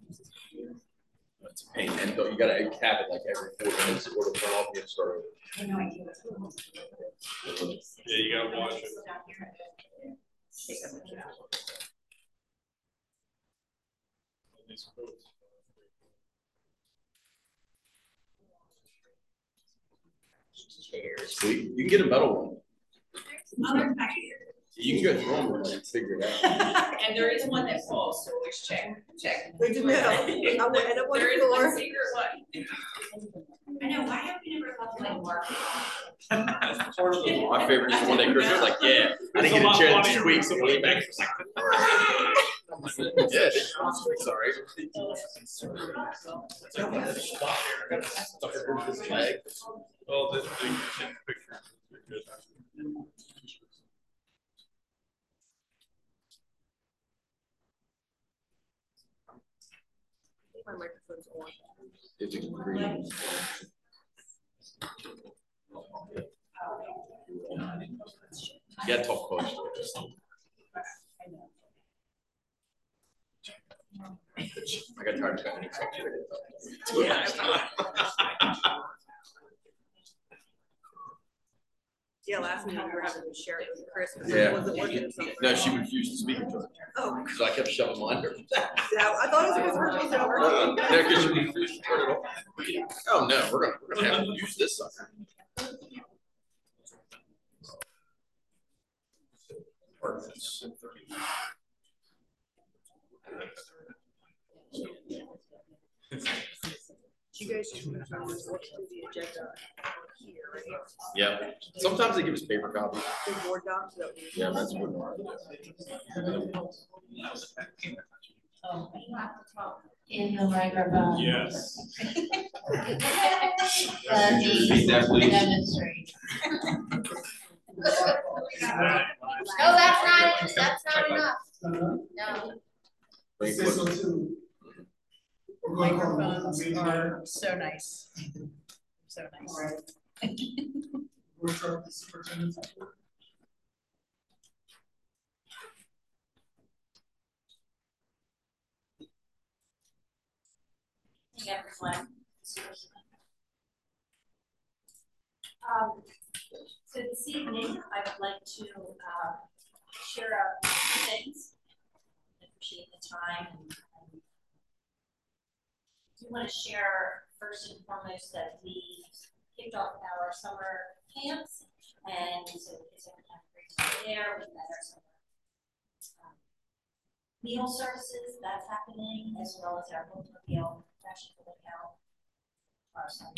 It's a pain, and you got to cap it like every 4 minutes or the front off and start. Yeah, you got to watch it. Sweet. You can get a metal one. You can go through them and figure it out. And there is one that falls, so always check. Good to know. I went in There is one one secret one. I know, why have you never thought like Mark? My favorite is the one that Chris was like, yeah, I didn't get a chair that squeaks and lean back. Yeah, sorry. Well, this thing picture. My microphone's on. It's a green. You gotta talk close. I got tired of cutting Yeah, last night we were having to share it with Chris because Yeah. it wasn't working or something. No, she refused to speak to her. Oh, So I kept shoving mine under. yeah, I thought it was because hers was over. No, because she refused to turn it off. Oh no, we're gonna have to use this sucker. You guys just want to work through the agenda here, right? Yeah. Sometimes they give us paper copies. The board docs that we. Yeah, that's what we are. In the microphone. Yes. Demonstrate. No, that's not enough. No. Microphones are so nice. So nice. Hey, everyone. So this evening, I would like to share a few things. I appreciate the time. I do want to share first and foremost that we kicked off our summer camps, and so kids have had a great time there. We've met our summer meal services, that's happening, as well as our bookmobile fashion lookout. Our summer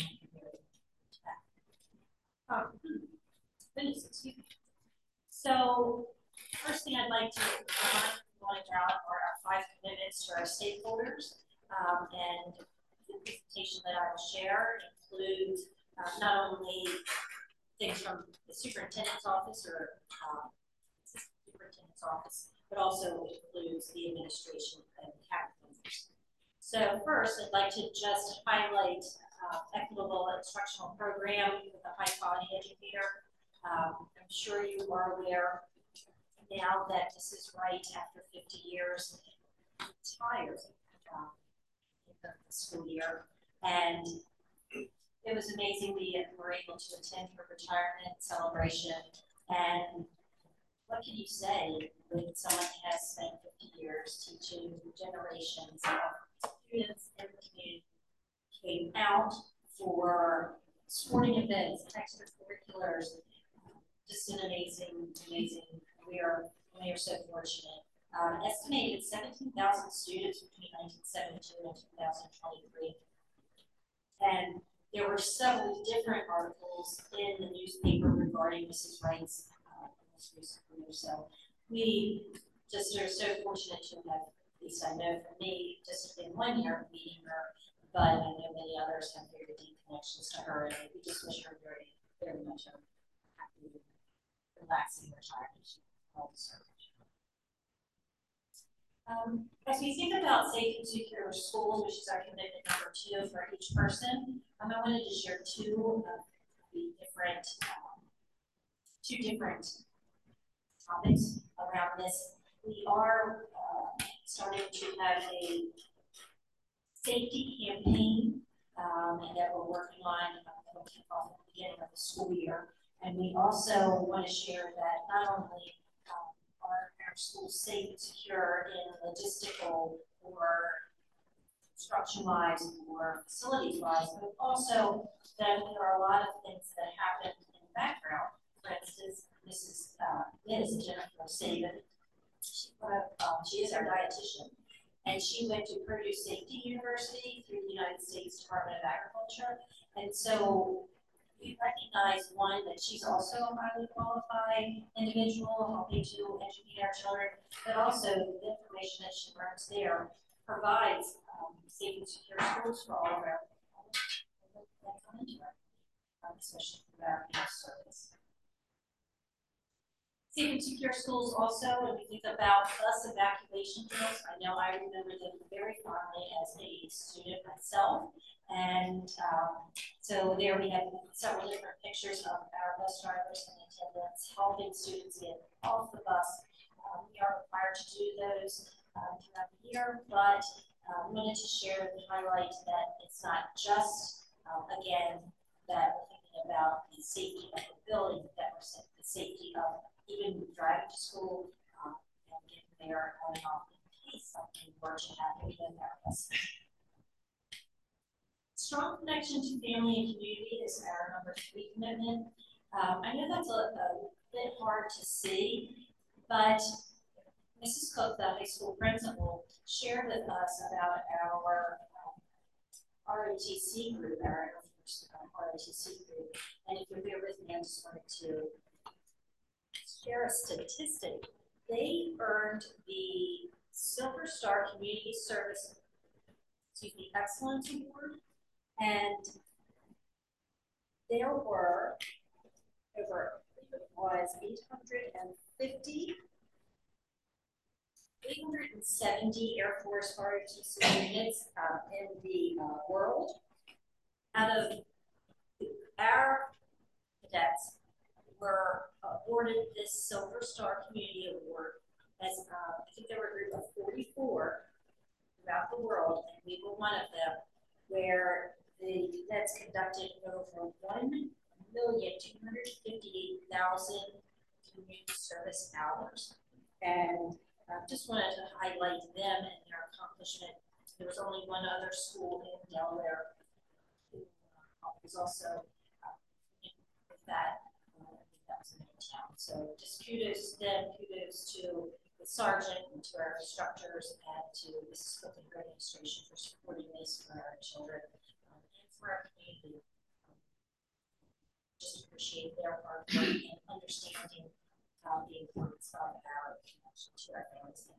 excuse me. So, first thing I'd like to remind about are our 5 commitments to our stakeholders. And the presentation that I will share includes not only things from the superintendent's office or assistant superintendent's office, but also includes the administration and CAP members. So first, I'd like to just highlight equitable instructional program with a high quality educator. I'm sure you are aware now that this is right after 50 years retired in the school year. And it was amazing we were able to attend her retirement celebration. And what can you say when someone has spent 50 years teaching generations of students in the community, came out for sporting events, extracurriculars, just an amazing career. We are so fortunate. Estimated 17,000 students between 1972 and 2023. And there were several different articles in the newspaper regarding Mrs. Wright's most recent career. So we just are so fortunate to have, at least I know for me, just in 1 year meeting her, but I know many others have very deep connections to her, and we just wish her very, very much a happy, relaxing retirement. She all deserves. As we think about safe and secure schools, which is our commitment number 2 for each person, I wanted to share two different topics around this. We are starting to have a safety campaign and that we're working on that will kick off at the beginning of the school year. And we also want to share that not only are our schools safe and secure in logistical or construction-wise or facilities-wise, but also that there are a lot of things that happen in the background. For instance, Mrs. Ms. Jennifer Saban, she is our dietitian, and she went to Purdue Safety University through the United States Department of Agriculture, and so we recognize, one, that she's also a highly qualified individual helping to educate our children, but also the information that she learns there provides safe and secure schools for all of our people that come into our, especially for our youth service. Safe and secure schools also, when we think about bus evacuation drills, I know I remember them very fondly as a student myself. And so there we have several different pictures of our bus drivers and attendants helping students get off the bus. We are required to do those throughout the year, but wanted to share and highlight that it's not just, again, that we're thinking about the safety of the building, that we're saying the safety of even driving to school and getting there on and off in case something were to happen in our bus. Strong connection to family and community is our number 3 commitment. I know that's a bit hard to see, but Mrs. Cook, the high school principal, shared with us about our ROTC group, our ROTC group. And if you'll bear with me, I just wanted to share a statistic. They earned the Silver Star Community Service, Excellence Award, and there were over, I believe it was 870 Air Force ROTC units in the world. Out of our cadets were awarded this Silver Star Community Award as I think there were a group of 44 throughout the world, and we were one of them, where the cadets conducted over 1,258,000 community service hours. And just wanted to highlight them and their accomplishment. There was only one other school in Delaware who was also with that. That was in town. So just kudos to them, kudos to the sergeant and to our instructors and to Mrs. Cook and her administration for supporting this for our children and for our community. Just appreciate their hard work and understanding the importance of our connection to our families.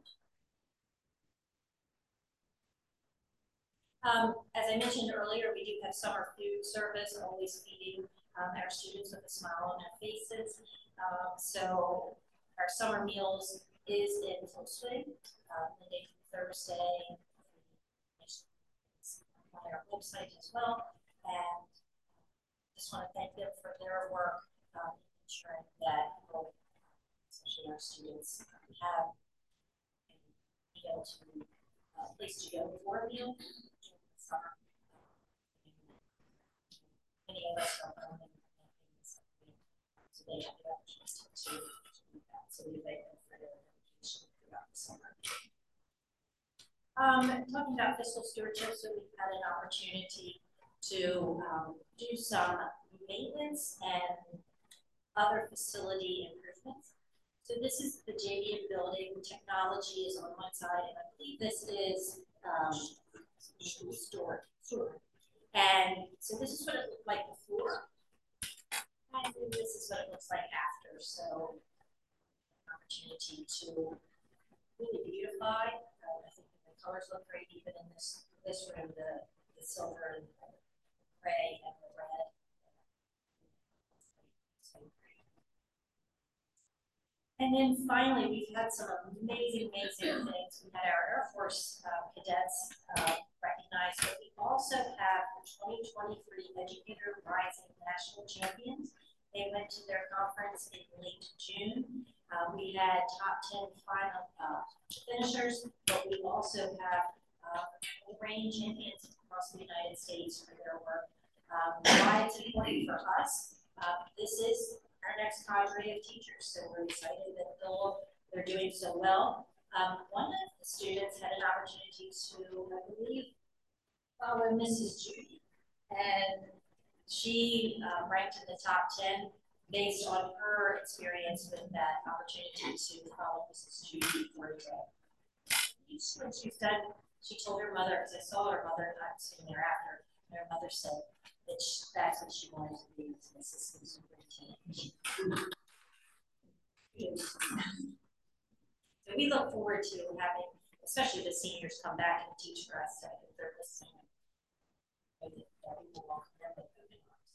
As I mentioned earlier, we do have summer food service, always feeding our students with a smile on their faces. So our summer meals is in full swing, Monday through Thursday, on our website as well. And just want to thank them for their work, ensuring that especially our students have a meal to place to go before a meal during the summer. Many of us are learning things, so they have the opportunity to do that. So we thank them for their dedication throughout the summer. Talking about fiscal stewardship, so we've had an opportunity to do some maintenance and other facility improvements. So this is the JV building. Technology is on one side, and I believe this is storage. And so this is what it looked like before, and then this is what it looks like after. So an opportunity to really beautify. I think the colors look great, even in this room, the silver and the gray and the red. And then finally, we've had some amazing things. We had our Air Force cadets recognized, but we also have the 2023 Educator Rising National Champions. They went to their conference in late June. We had top 10 final finishers, but we also have range in across the United States for their work. Why it's important for us, this is our next cadre of teachers, so we're excited that they're doing so well. One of the students had an opportunity to, I believe, follow Mrs. Judy, and she ranked in the top 10 based on her experience with that opportunity to follow Mrs. Judy for a day. When she's done, she told her mother, because I saw her mother not soon thereafter, and her mother said that that's what she wanted to be, as an assistant superintendent. So we look forward to having, especially the seniors, come back and teach for us if they're listening. We will welcome them with open arms.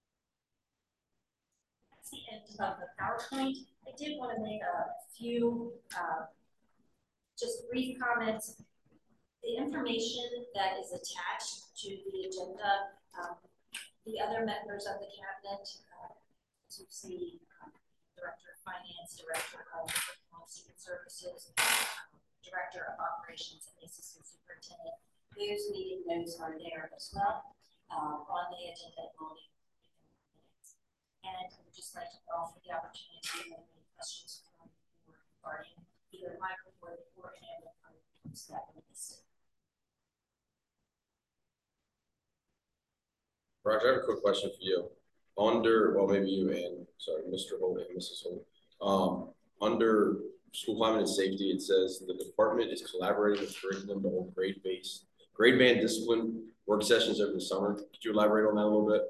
That's the end of the PowerPoint. I did want to make a few just brief comments. The information that is attached to the agenda, the other members of the cabinet, as you see, Director of Finance, Director of Student Services, Director of Operations, and the Assistant Superintendent. Those meeting notes are there as well on the agenda. And I would just like to offer the opportunity to have any questions from the board regarding either my report or any of the reports that were listed. Roger, I have a quick question for you. Well, maybe you and, sorry, Mr. Holt and Mrs. Holt. Under school climate and safety, it says the department is collaborating with curriculum to hold grade band discipline work sessions over the summer. Could you elaborate on that a little bit?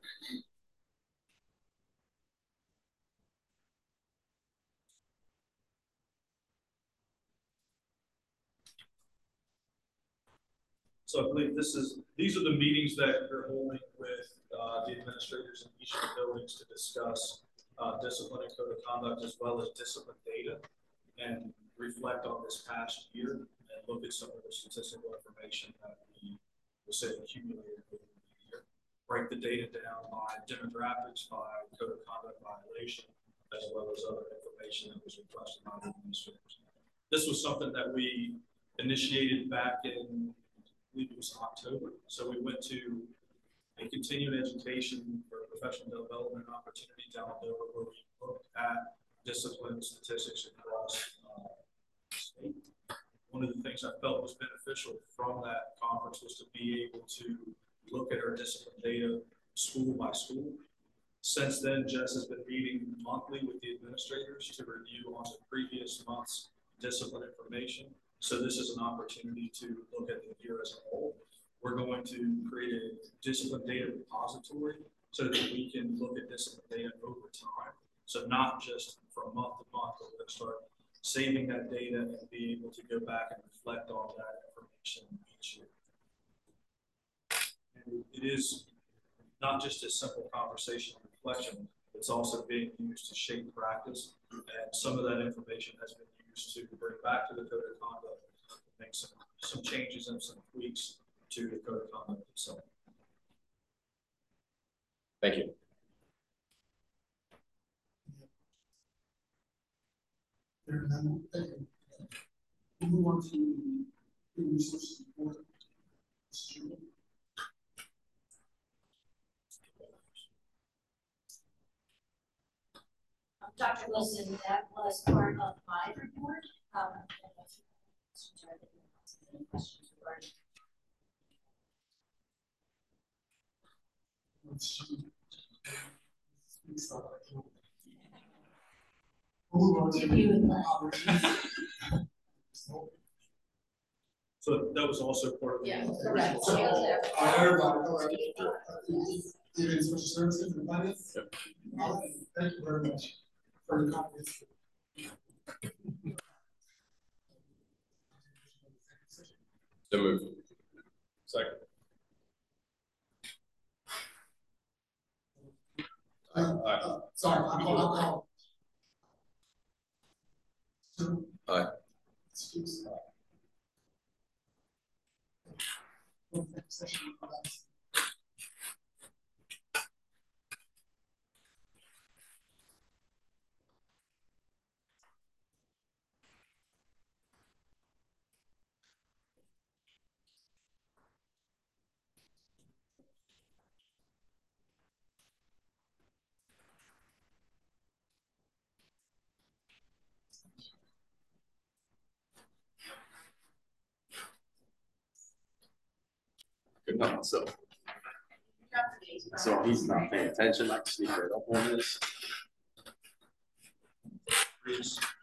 So I believe these are the meetings that you're holding with the administrators in each of the buildings to discuss discipline and code of conduct, as well as discipline data, and reflect on this past year and look at some of the statistical information that we will say accumulated over the year. Break the data down by demographics, by code of conduct violation, as well as other information that was requested by the administrators. This was something that we initiated back in, I believe it was October. So we went to a continuing education for professional development opportunity down in Dover, where we looked at discipline statistics across the state. One of the things I felt was beneficial from that conference was to be able to look at our discipline data school by school. Since then, Jess has been meeting monthly with the administrators to review on the previous month's discipline information. So this is an opportunity to look at the year as a whole. We're going to create a discipline data repository so that we can look at discipline data over time. So not just from month to month, but we're going to start saving that data and be able to go back and reflect on that information each year. And it is not just a simple conversation and reflection, it's also being used to shape practice. And some of that information has been used to bring back to the code of conduct, make some changes and some tweaks to the code of conduct itself. Thank you. We move on to the resource support. Dr. Wilson, that was part of my report. Questions regarding So that was also part of the correct. I heard about giving social services and finance. Thank you very much for the comments. So moved. Second. Sorry, I call. Aye. Excuse me. No, so he's not paying attention. I can sneak right up on this. You're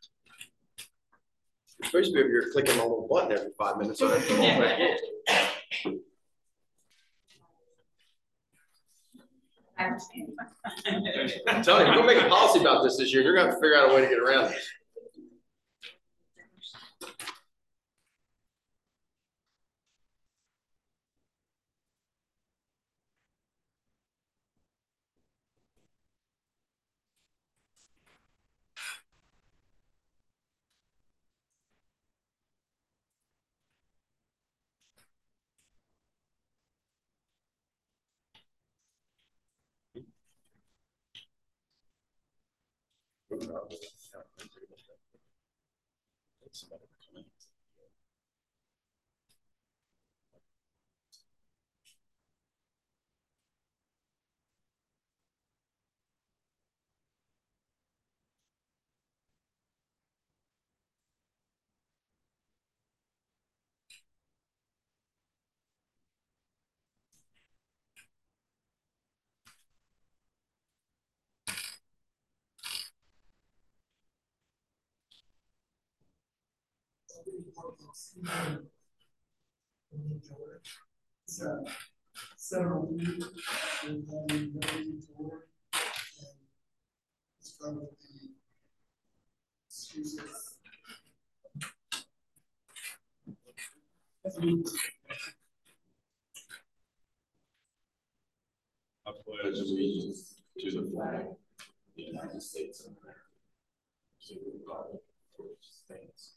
supposed to be over here clicking on a little button every 5 minutes. So that's I'm telling you, we're gonna make a policy about this year. You're gonna have to figure out a way to get around this. Several meetings and then to work and start with the excuses. I pledge allegiance to the flag of the United States of America, to the republic for which it stands.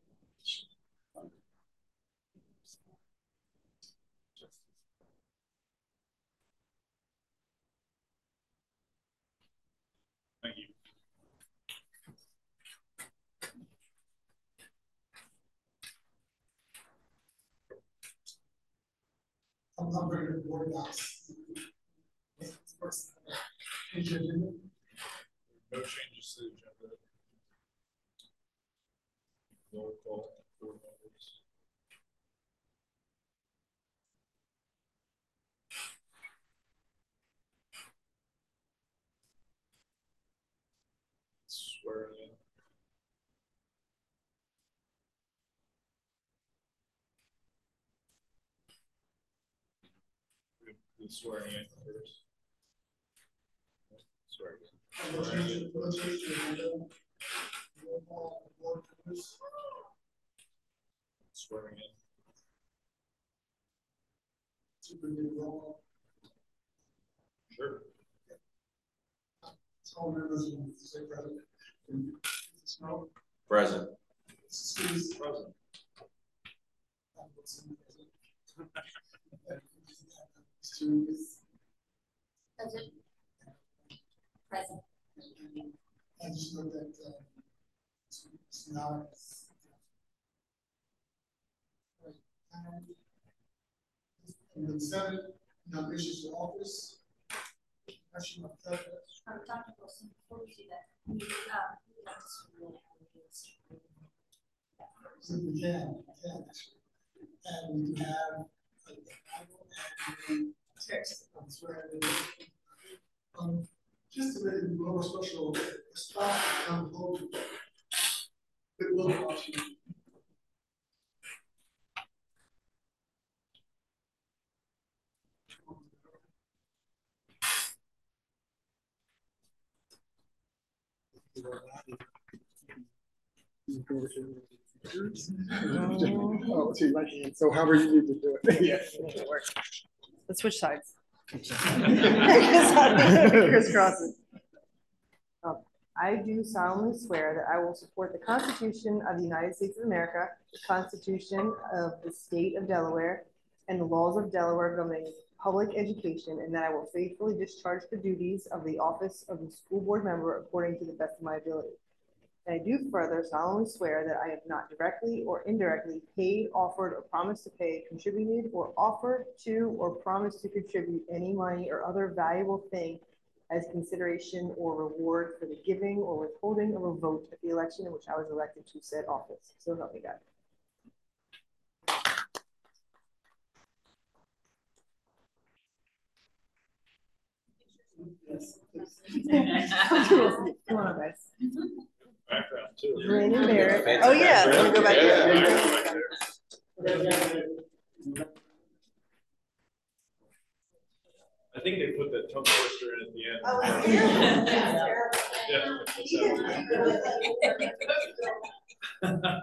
Thank you. I'm very good board docs. No changes to the agenda. Roll call, board members. Swearing in. The swearing in first. Swearing in. Swearing in. Sure. All members will say present. Snow. Present. Excuse. Present. Present. Present. And just know that it's not. And then 7, nominations to office. Actually, Dr. Wilson, before we do that, we so we can actually. And we can have a Bible and text. Just to make it more special, stop and hold it. It will cost you. Oh, see, right hand. So however you need to do it. Yeah. Let's switch sides. Crisscrossing. I do solemnly swear that I will support the Constitution of the United States of America, the Constitution of the State of Delaware, and the laws of Delaware governing public education, and that I will faithfully discharge the duties of the office of the school board member according to the best of my ability. And I do further solemnly swear that I have not directly or indirectly paid, offered, or promised to pay, contributed, or offered to, or promised to contribute any money or other valuable thing as consideration or reward for the giving or withholding of a vote at the election in which I was elected to said office. So help me God. Yes. Come on, guys. Background too. Brandon Barrett. Fancy Oh, yeah. background. Wanna go back Yeah. there? I think they put that tongue twister in at the end. Oh, it's Yeah.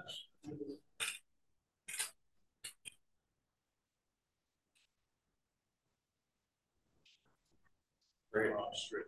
Very straight.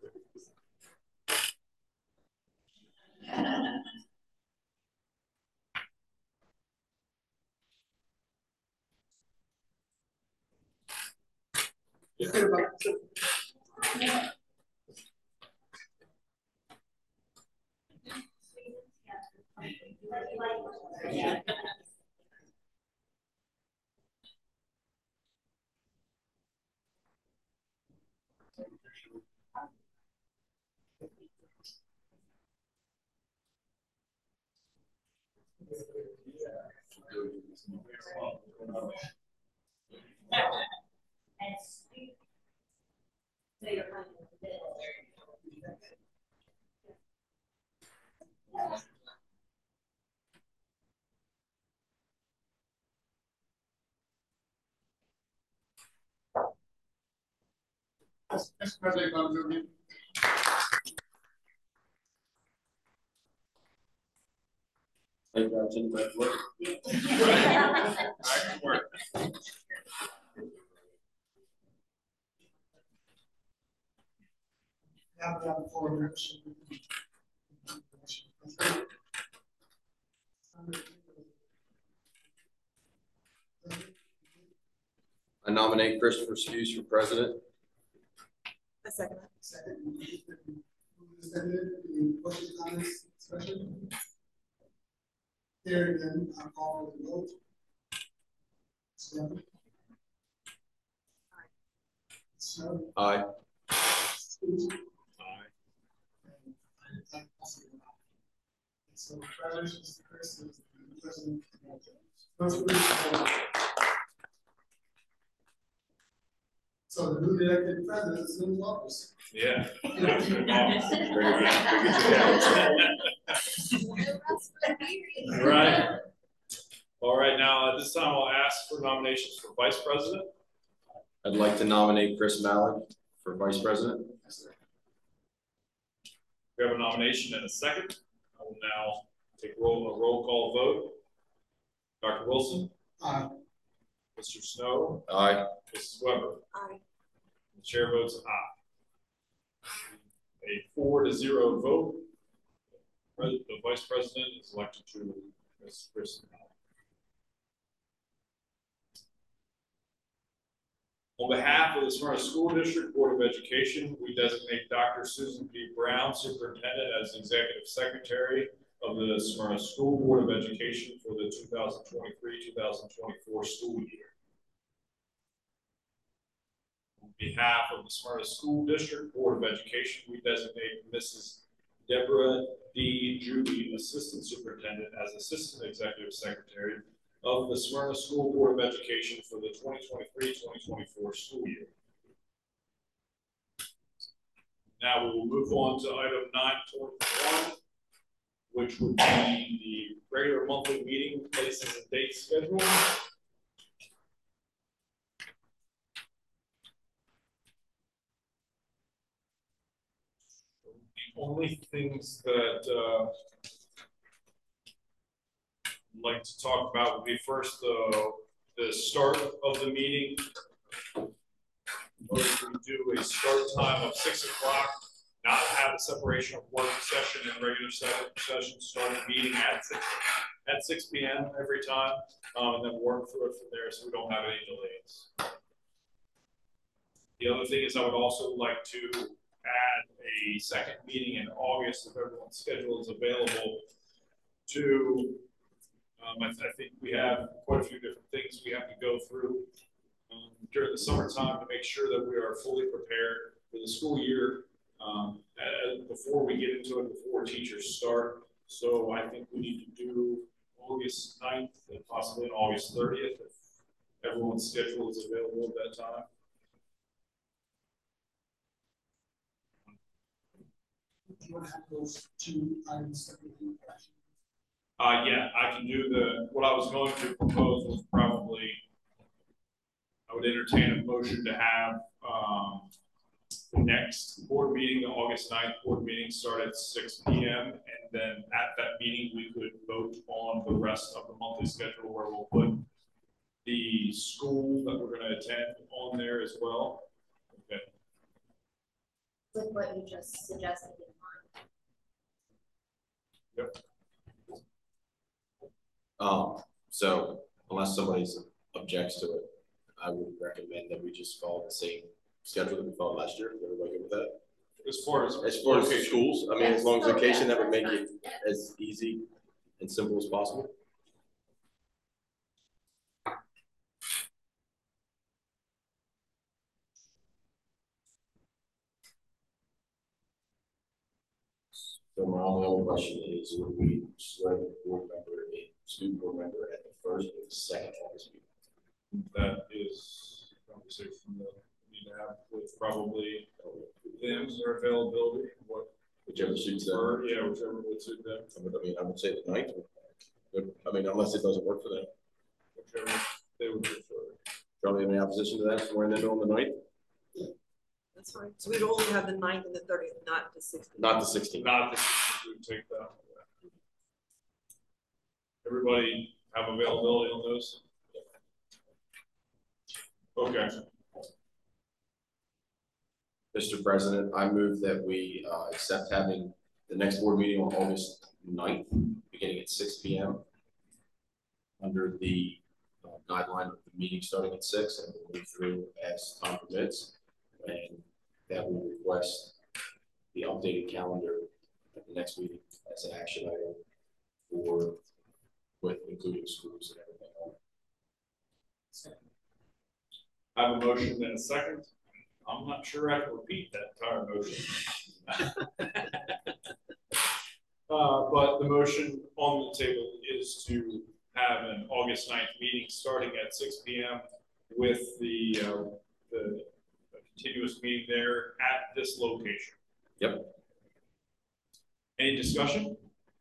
Mr. President, I'm doing. Thank you, Jim. That's work. I can work. Have that for membership. I nominate Christopher Skuse for president. A second. Second. Seconded. Any questions, comments, discussion? Hearing none, I'll call for the vote. Stephanie? So, Aye. so congratulations to Chris as the president. Most appreciated. So the newly elected president is in office. Yeah. Right. All right, now at this time I'll ask for nominations for vice president. I'd like to nominate Chris Malik for vice president. We have a nomination and a second. I will now take a roll call vote. Dr. Wilson? Aye. Mr. Snow? Aye. Mrs. Weber? Aye. The chair votes aye. A 4-0 vote. The vice president is elected to Ms. Chris Malik. On behalf of the Smyrna School District Board of Education, we designate Dr. Susan P. Brown, Superintendent, as Executive Secretary of the Smyrna School Board of Education for the 2023-2024 school year. On behalf of the Smyrna School District Board of Education, we designate Mrs. Deborah D. Judy, Assistant Superintendent, as Assistant Executive Secretary of the Smyrna School Board of Education for the 2023-2024 school year. Now we will move on to item 9.1, which would be the regular monthly meeting places and dates schedule. The only things that I'd like to talk about would be first the start of the meeting. We do a start time of 6 o'clock, not have a separation of work session and regular session, start the meeting at 6 p.m. every time, and then work through it from there so we don't have any delays. The other thing is I would also like to add a second meeting in August if everyone's schedule is available to I think we have quite a few different things we have to go through during the summertime to make sure that we are fully prepared for the school year before we get into it, before teachers start. So I think we need to do August 9th and possibly August 30th if everyone's schedule is available at that time. Do you want to have those two items separately? Yeah, I can do what I was going to propose was probably, I would entertain a motion to have, the next board meeting, the August 9th board meeting, start at 6 p.m. And then at that meeting, we could vote on the rest of the monthly schedule where we'll put the school that we're going to attend on there as well. Okay. With what you just suggested in mind. Yep. So unless somebody objects to it, I would recommend that we just follow the same schedule that we followed last year. Is everybody good with that? As far as the schools, I mean, as long as Yes. location, Yeah, that would make that's it as easy and simple as possible. So my only other question is, would we swear the board member, a student board member at the first or the second August meeting? that is a conversation that we need to have with probably them, their availability, what Whichever suits them. or yeah, whichever would suit them, I mean, I would say the ninth. I mean, unless it doesn't work for them. whichever they would prefer. Charlie, any opposition to that, somewhere in the middle on the ninth? That's fine. So we'd only have the 9th and the 30th, not the 16th. Not the 16th. Not this, we would take that. Everybody have availability on those? Okay. Mr. President, I move that we accept having the next board meeting on August 9th, beginning at 6 p.m. under the guideline of the meeting starting at 6, and we'll move through as time permits. And that we request the updated calendar at the next meeting as an action item with including schools and everything on it. I have a motion and a second. I'm not sure I can repeat that entire motion. But the motion on the table is to have an August 9th meeting starting at 6 p.m. with the continuous meeting there at this location. Yep. Any discussion?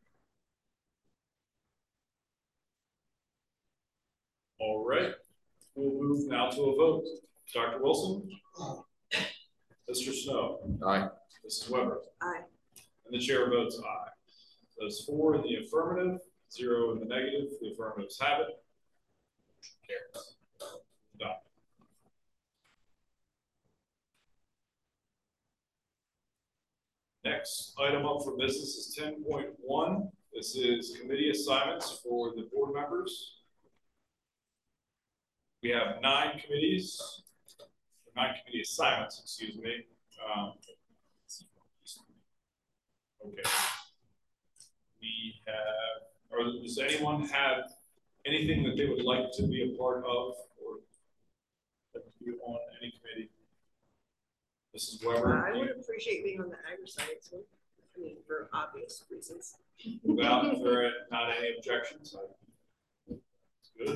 All right, we'll move now to a vote. Dr. Wilson? Mr. Snow? Aye. Mrs. Weber? Aye. And the chair votes aye. Those 4 in the affirmative, 0 in the negative. The affirmatives have it. Carries. Done. Next item up for business is 10.1. This is committee assignments for the board members. We have 9 committees, 9 committee assignments, excuse me. Okay. We have, or does anyone have anything that they would like to be a part of or like to be on any committee? Mrs. Weber? I would appreciate being on the agri-science one. I mean, for obvious reasons. Without, if there are not any objections, good.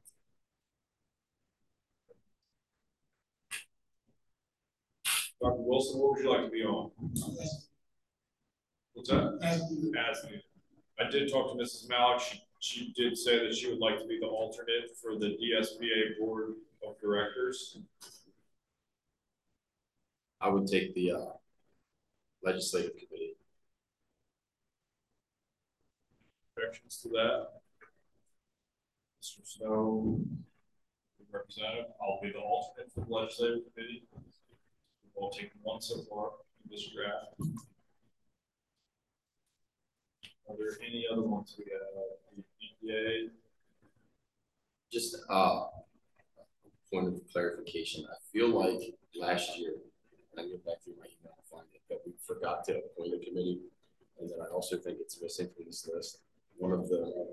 Dr. Wilson, what would you like to be on? What's that? As needed. As needed. I did talk to Mrs. Malik. She did say that she would like to be the alternate for the DSBA Board of Directors. I would take the legislative committee. Objections to that? Mr. Snow, representative, I'll be the alternate for the legislative committee. We'll take one so far in this draft. Are there any other ones we have? The EPA? Just point of clarification. I feel like last year, and I go back through my email to find it, that we forgot to appoint a committee, and then I also think it's missing from this list. One of the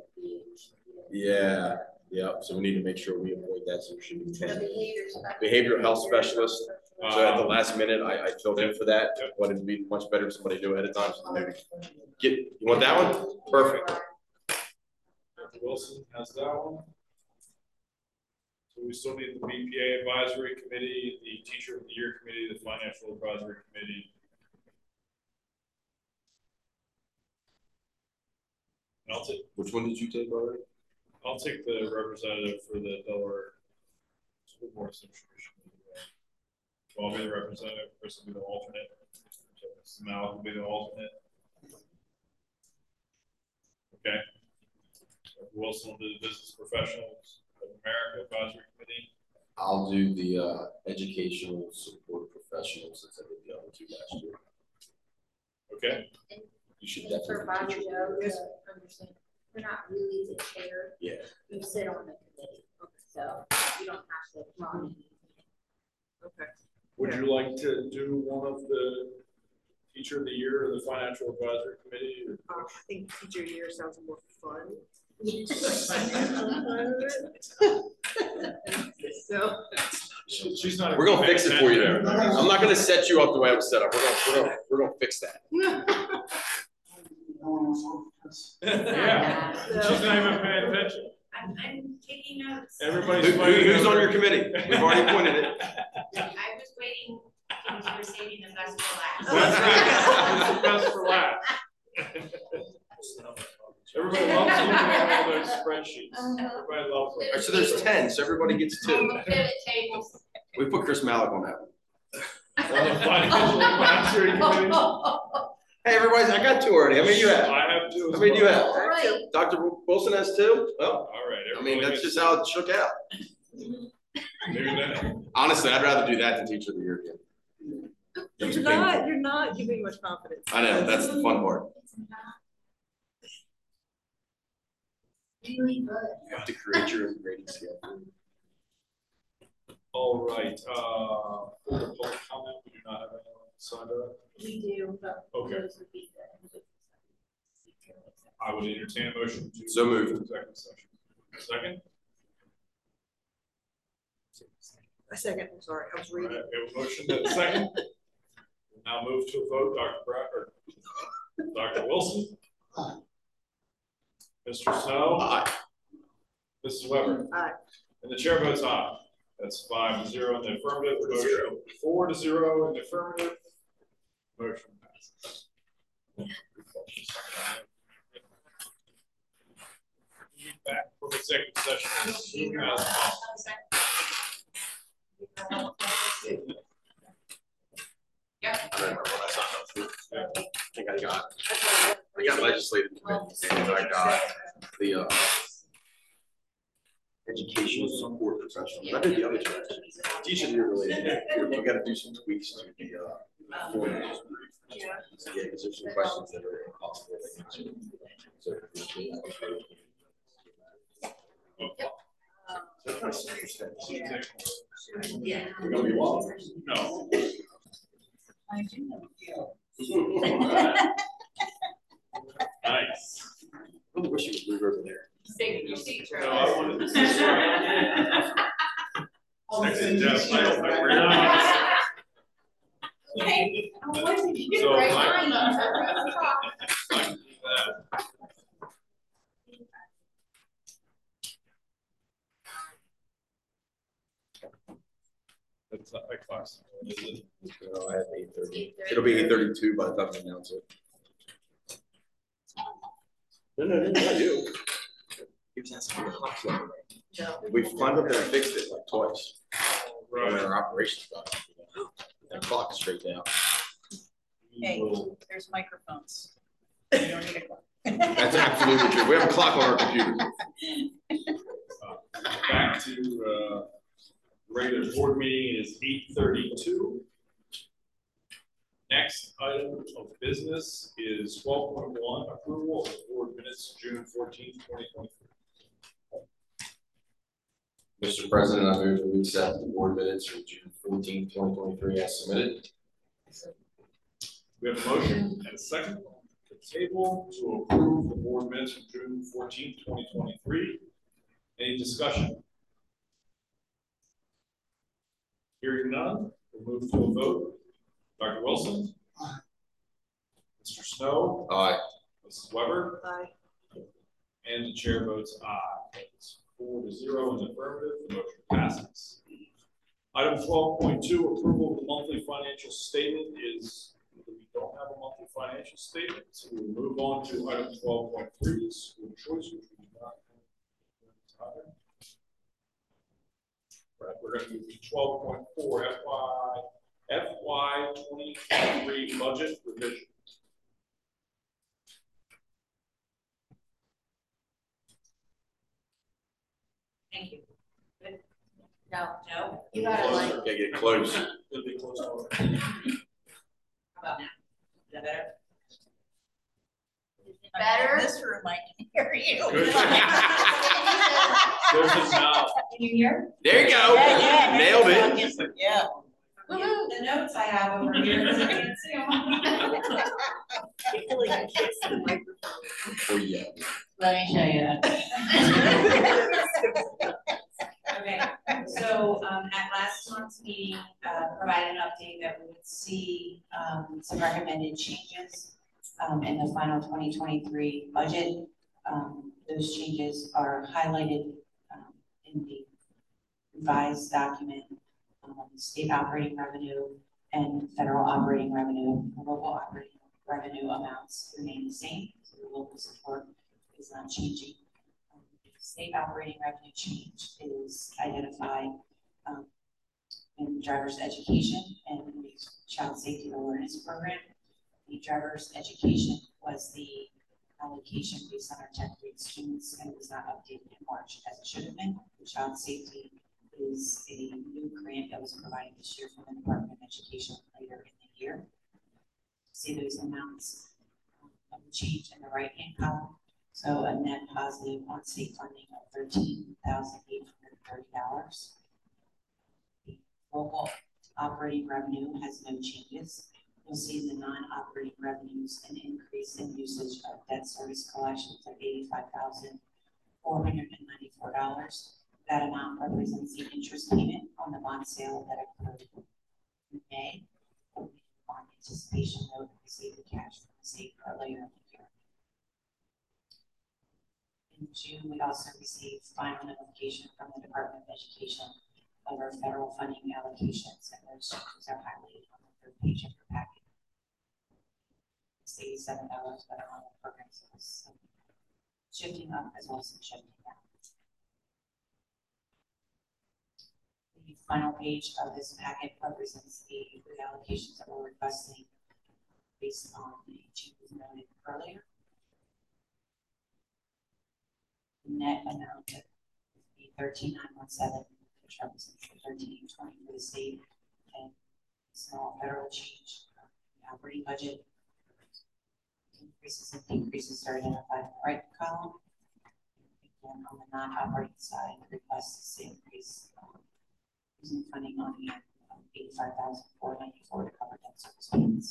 so we need to make sure we avoid that. So we should be 10 behavioral health specialist. So at the last minute, I filled in for that, but it'd be much better if somebody knew ahead of time. So maybe you want that one? Perfect. Dr. Wilson has that one. So we still need the BPA Advisory Committee, the Teacher of the Year Committee, the Financial Advisory Committee. I'll take, Which one did you take already? I'll take the representative for the Delaware School Board Association. So I'll be the representative, Chris will be the alternate, Mal will be the alternate. Okay. Wilson will do the Business Professionals of America Advisory Committee. I'll do the educational support professionals since I did the other two last year. Okay. You should For definitely. Bob teach it. Joe, just understand, you're not really the chair, Yeah. you sit on the committee, so you don't have to run. Okay. Would you like to do one of the Teacher of the Year or the Financial Advisory Committee? Or? I think teacher year sounds more fun. So. She's not. We're gonna fix it for you there. I'm not gonna set you up the way I was set up. We're gonna fix that. Yeah. She's not even paying attention. I'm taking notes. Everybody's Who's on your committee? We've already appointed it. I was waiting, because you were saving the best for last. That's right. The best for last. Everybody loves looking at all those spreadsheets. Everybody loves them. All right, so there's 10, so everybody gets 2. Pivot tables. We put Chris Malik on that one. On the Financial Advisory Committee. Hey, everybody, I got 2 already. How many do you have? I have 2 as How many do you have? All right. Dr. Wilson has 2? Well, All right. I mean, that's just how it shook out. Maybe that. Honestly, I'd rather do that than Teacher of the Year again. You're not giving much confidence. I know, that's the fun part. Really good. You have to create your own grading scale. All right. For the public comment, we do not have anyone signed up. We do, but Okay. those would be the. I would entertain a motion to. So moved. Executive session. Second. A second, I'm sorry, I was All right, reading. we have a motion and a second. We'll now move to a vote. Dr. Bradford. Dr. Wilson. Aye. Mr. Snow. Aye. Mrs. Weber. Aye. And the chair votes aye. That's 5-0 in the affirmative. Motion 4-0 in the affirmative. Motion passes. Back from executive session as soon as possible. Yep. I remember when I signed up for it. I think I got legislative committee, and I got the educational support professional. I did the other two. Teacher of the Year related. We got to do some tweaks to the format. Yeah, because there's some questions that are impossible. So, Yeah. we're gonna be long. No. I do know. Nice. I really wish you would move over there. Stay in your seat, No, Charlie. I wanted to say Actually, Jeff, I don't think we're not. Hey, I wasn't even So, right I- on you. I can do that. That's not like class. Is it? I have 8:30. It'll be 8:32 by the time we announce it. No, not you. He was asking for the clock number. We climbed up there and fixed it like twice. When Right. our operations got it. That clock is straight down. Hey, We'll- there's microphones. You don't need a clock. That's absolutely true. We have a clock on our computer. Back to regular board meeting is 8:32. Next item of business is 12.1 approval of board minutes June 14th, 2023. Mr. President, I move that we accept the board minutes from June 14th, 2023 as submitted. We have a motion and a second to table to approve the board minutes from June 14th, 2023. Any discussion? Hearing none, we'll move to a vote. Dr. Wilson? Aye. Mr. Snow? Aye. Mrs. Weber? Aye. And the chair votes aye. It's 4-0 in the affirmative, the motion passes. Item 12.2, approval of the monthly financial statement is, we don't have a monthly financial statement, so we'll move on to item 12.3, school choice, which we do not have. Right, we're going to move to 12.4, FY 2023 budget revision. Thank you. Good. No, Joe, you gotta like, Okay, get close. It'll be close to how about now? Is that better? better? In this room, I can hear you. Good. There's his mouth. Can you hear? There you go. Yeah, Nailed it. Yeah. The notes I have over here, because I can't see them. You feel like you can't see the microphone. Oh, yeah. Let me show you. Okay, so at last month's meeting, provided an update that we would see some recommended changes in the final 2023 budget. Those changes are highlighted in the revised document. State operating revenue and federal operating revenue, local operating revenue amounts remain the same. So the local support is not changing. State operating revenue change is identified in driver's education and the child safety awareness program. The driver's education was the allocation based on our 10th grade students and it was not updated in March as it should have been. The child safety is a new grant that was provided this year from the Department of Education later in the year. See those amounts of the change in the right-hand column. So a net positive on state funding of $13,830. The local operating revenue has no changes. You'll see in the non-operating revenues an increase in usage of debt service collections of $85,494. That amount represents the interest payment on the bond sale that occurred in May. On anticipation note, we received the cash from the state earlier in the year. In June, we also received final notification from the Department of Education of our federal funding allocations, and those changes are highlighted on the third page of your packet. It's $87 that are on the program, so it's shifting up as well as shifting down. The final page of this packet represents the reallocations that we're requesting based on the changes noted earlier. The net amount of the 13,917, which represents the 13,820 for the state, and small federal change in the operating budget. Increases and decreases are identified in the right column. Again, on the non-operating side, the request is to increase using funding on hand of $85,494 to cover debt service payments.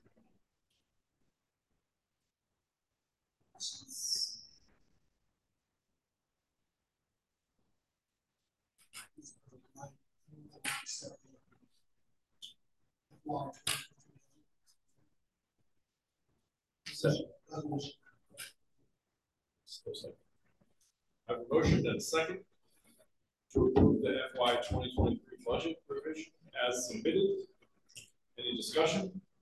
Questions? Second. I have a motion and a second to approve the FY 2023 budget revision as submitted. Any discussion?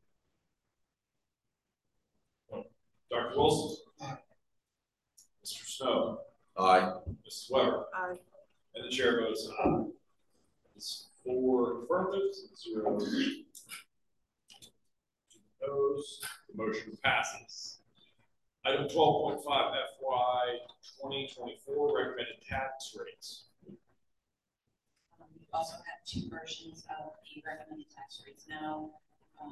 Dr. Wilson? Aye. Mr. Snow? Aye. Mrs. Weber? Aye. And the chair votes aye. It's 4 affirmatives, 0 opposed. The motion passes. Item 12.5 FY 2024 recommended tax rates. We also have two versions of the recommended tax rates now. The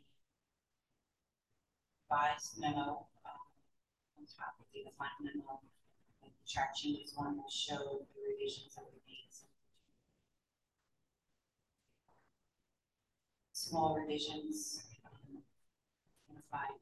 revised memo on top would be the final memo. The chart changes one will show the revisions that we made. Small revisions, unified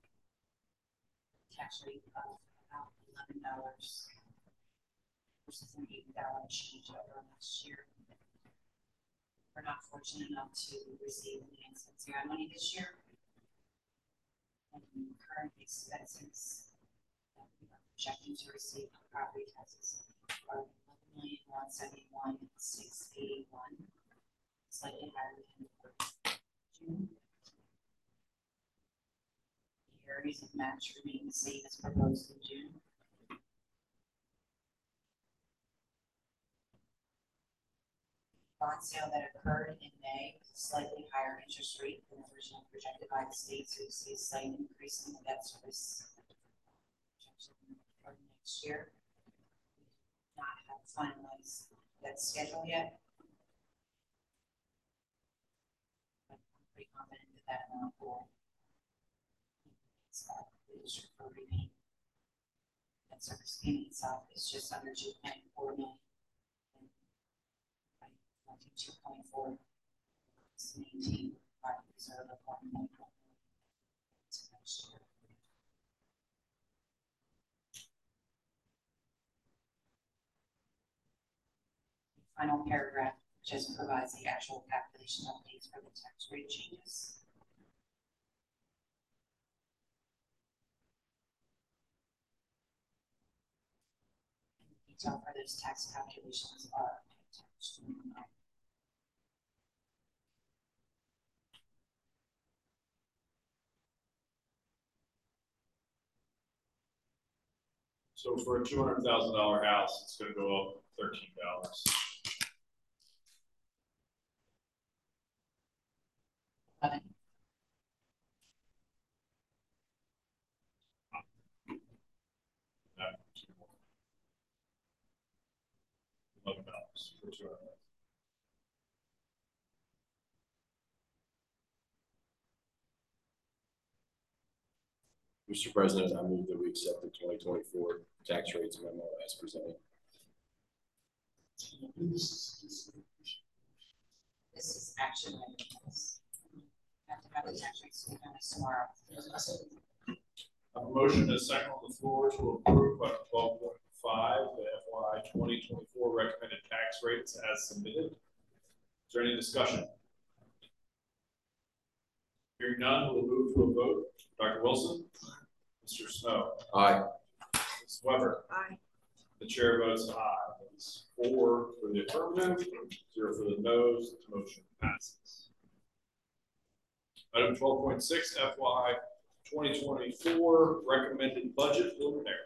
tax rate of about $11 versus an $8 change over last year. We're not fortunate enough to receive the NCI money this year. And current expenses that we are projecting to receive on property taxes are $11,171,681, slightly higher than June. salaries and match remain the same as proposed in June. Bond sale that occurred in May with a slightly higher interest rate than originally projected by the state, so you see a slight increase in the debt service for next year. We do not have finalized that schedule yet. But I'm pretty confident that that amount will remain. That service payment itself is just under 2.4 million. 2.4 to maintain our reserve of 1.1 next year. Final paragraph just provides the actual calculation updates for the tax rate changes. And the detail for those tax calculations are attached to the email. So for a $200,000 house, it's going to go up $13. $11 for 200. Mr. President, I move that we accept the 2024 tax rates memo as presented. This is action items. Have to have the tax rates tomorrow. I have a motion and a second on the floor to approve by 12.5 the FY 2024 recommended tax rates as submitted. Is there any discussion? Hearing none, we'll move to a vote. Dr. Wilson? Mr. Snow? Aye. Ms. Weber? Aye. The chair votes aye. It's 4 for the affirmative, 0 for the noes. The motion passes. Item 12.6 FY 2024 recommended budget preliminary.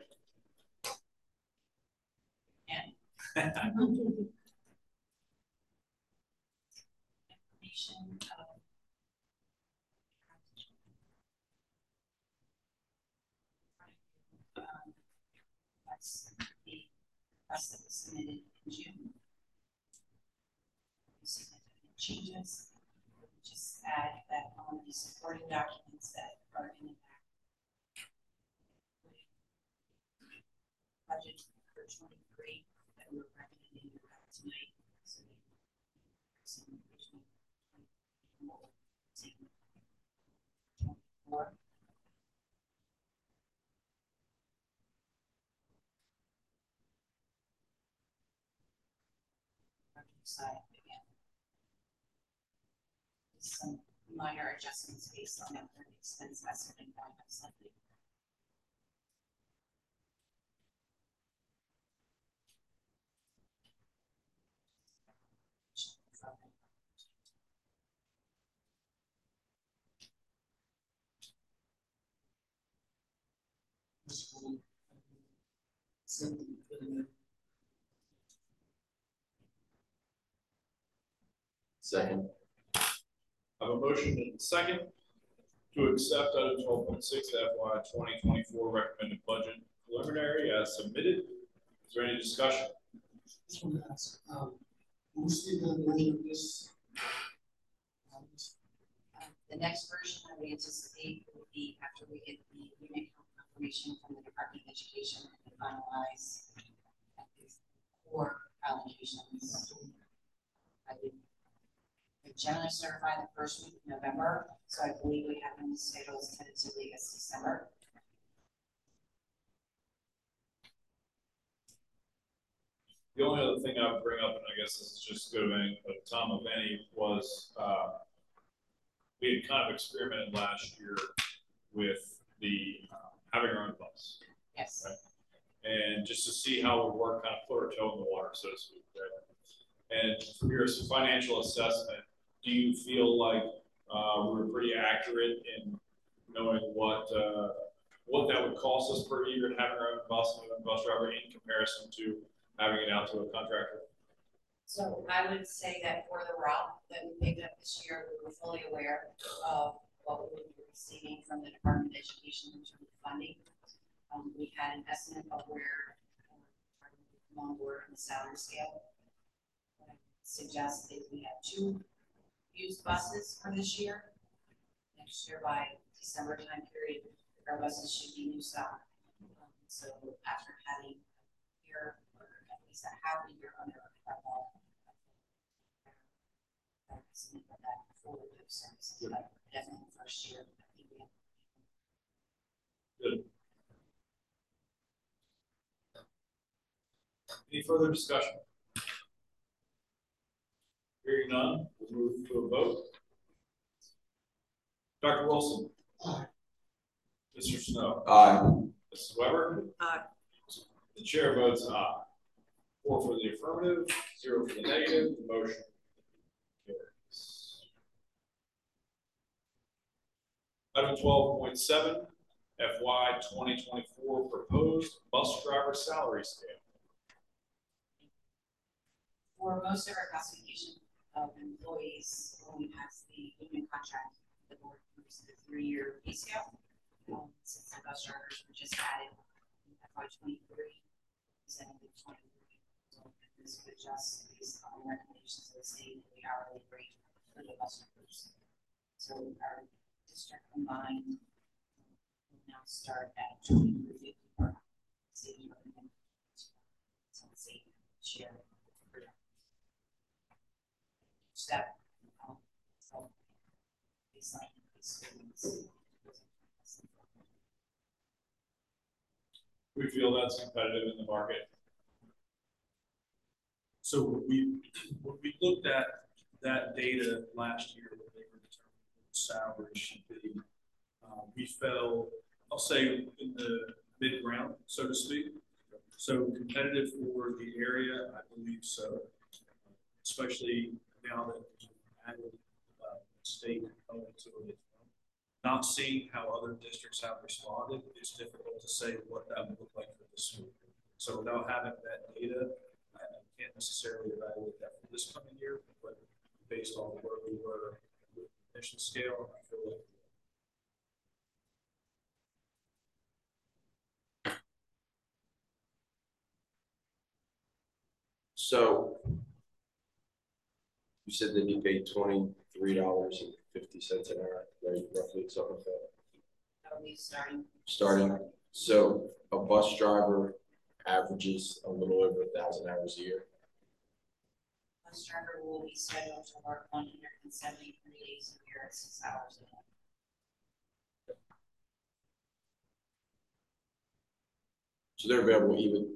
Information of that's the request that was submitted in June. Significant changes. Just add that on the supporting documents that are in the back. Budget for 23 that we're recommending tonight. So side again. Some minor adjustments based on that expense estimate going up slightly. Second. I have a motion and a second to accept item 12.6 FY 2024 recommended budget preliminary as submitted. Is there any discussion? Just want to ask, we'll see the version of this. The next version that we anticipate will be after we get the unit count confirmation from the Department of Education and finalize core allocations. I would generally certify the first week of November, so I believe we have them scheduled tentatively as December. The only other thing I would bring up, and I guess this is just good of any, but Tom of any, was we had kind of experimented last year with the having our own bus. Yes. Right? And just to see how it would work, kind of put our toe in the water, so to speak. Right? And from your financial assessment, do you feel like we were pretty accurate in knowing what what that would cost us per year and having our own bus and our own bus driver in comparison to having it out to a contractor? So I would say that for the route that we picked up this year, we were fully aware of what we would be receiving from the Department of Education in terms of funding. We had an estimate of where our on board on the salary scale. I suggest that we have 2 used buses for this year. Next year, by December time period, our buses should be new stock. So after having a year, or at least a half a year under our belt, that for those services, but definitely first year. I think we have. Good. Any further discussion? Hearing none, we'll move to a vote. Dr. Wilson? Aye. Mr. Snow? Aye. Mrs. Weber? Aye. The chair votes aye. 4 for the affirmative, 0 for the negative, the motion carries. Item 12.7, FY 2024 proposed bus driver salary scale. For most of our classification of employees, when we pass the union contract, the board approves the 3-year pay scale. Since the bus drivers were just added in FY 23, presented in 23. So this would adjust based on the recommendations of the state and the hourly rate for the bus drivers. So our district combined will now start at 23.50 per hour. State recommended state share. Step. So baseline experience. We feel that's competitive in the market. So when we looked at that data last year, when they were determining what salary should be, we fell, I'll say, in the mid-ground, so to speak. So competitive for the area, I believe so, especially now that we've added state component to it. Not seeing how other districts have responded, it's difficult to say what that would look like for this school. So without having that data, I can't necessarily evaluate that for this coming year, but based on where we were with the mission scale, I feel like. So you said that you paid $23.50 an hour, right? Roughly something like that. That'll be starting. Starting. So a bus driver averages a little over 1,000 hours a year. Bus driver will be scheduled to work 173 days a year at 6 hours a day. So they're available even.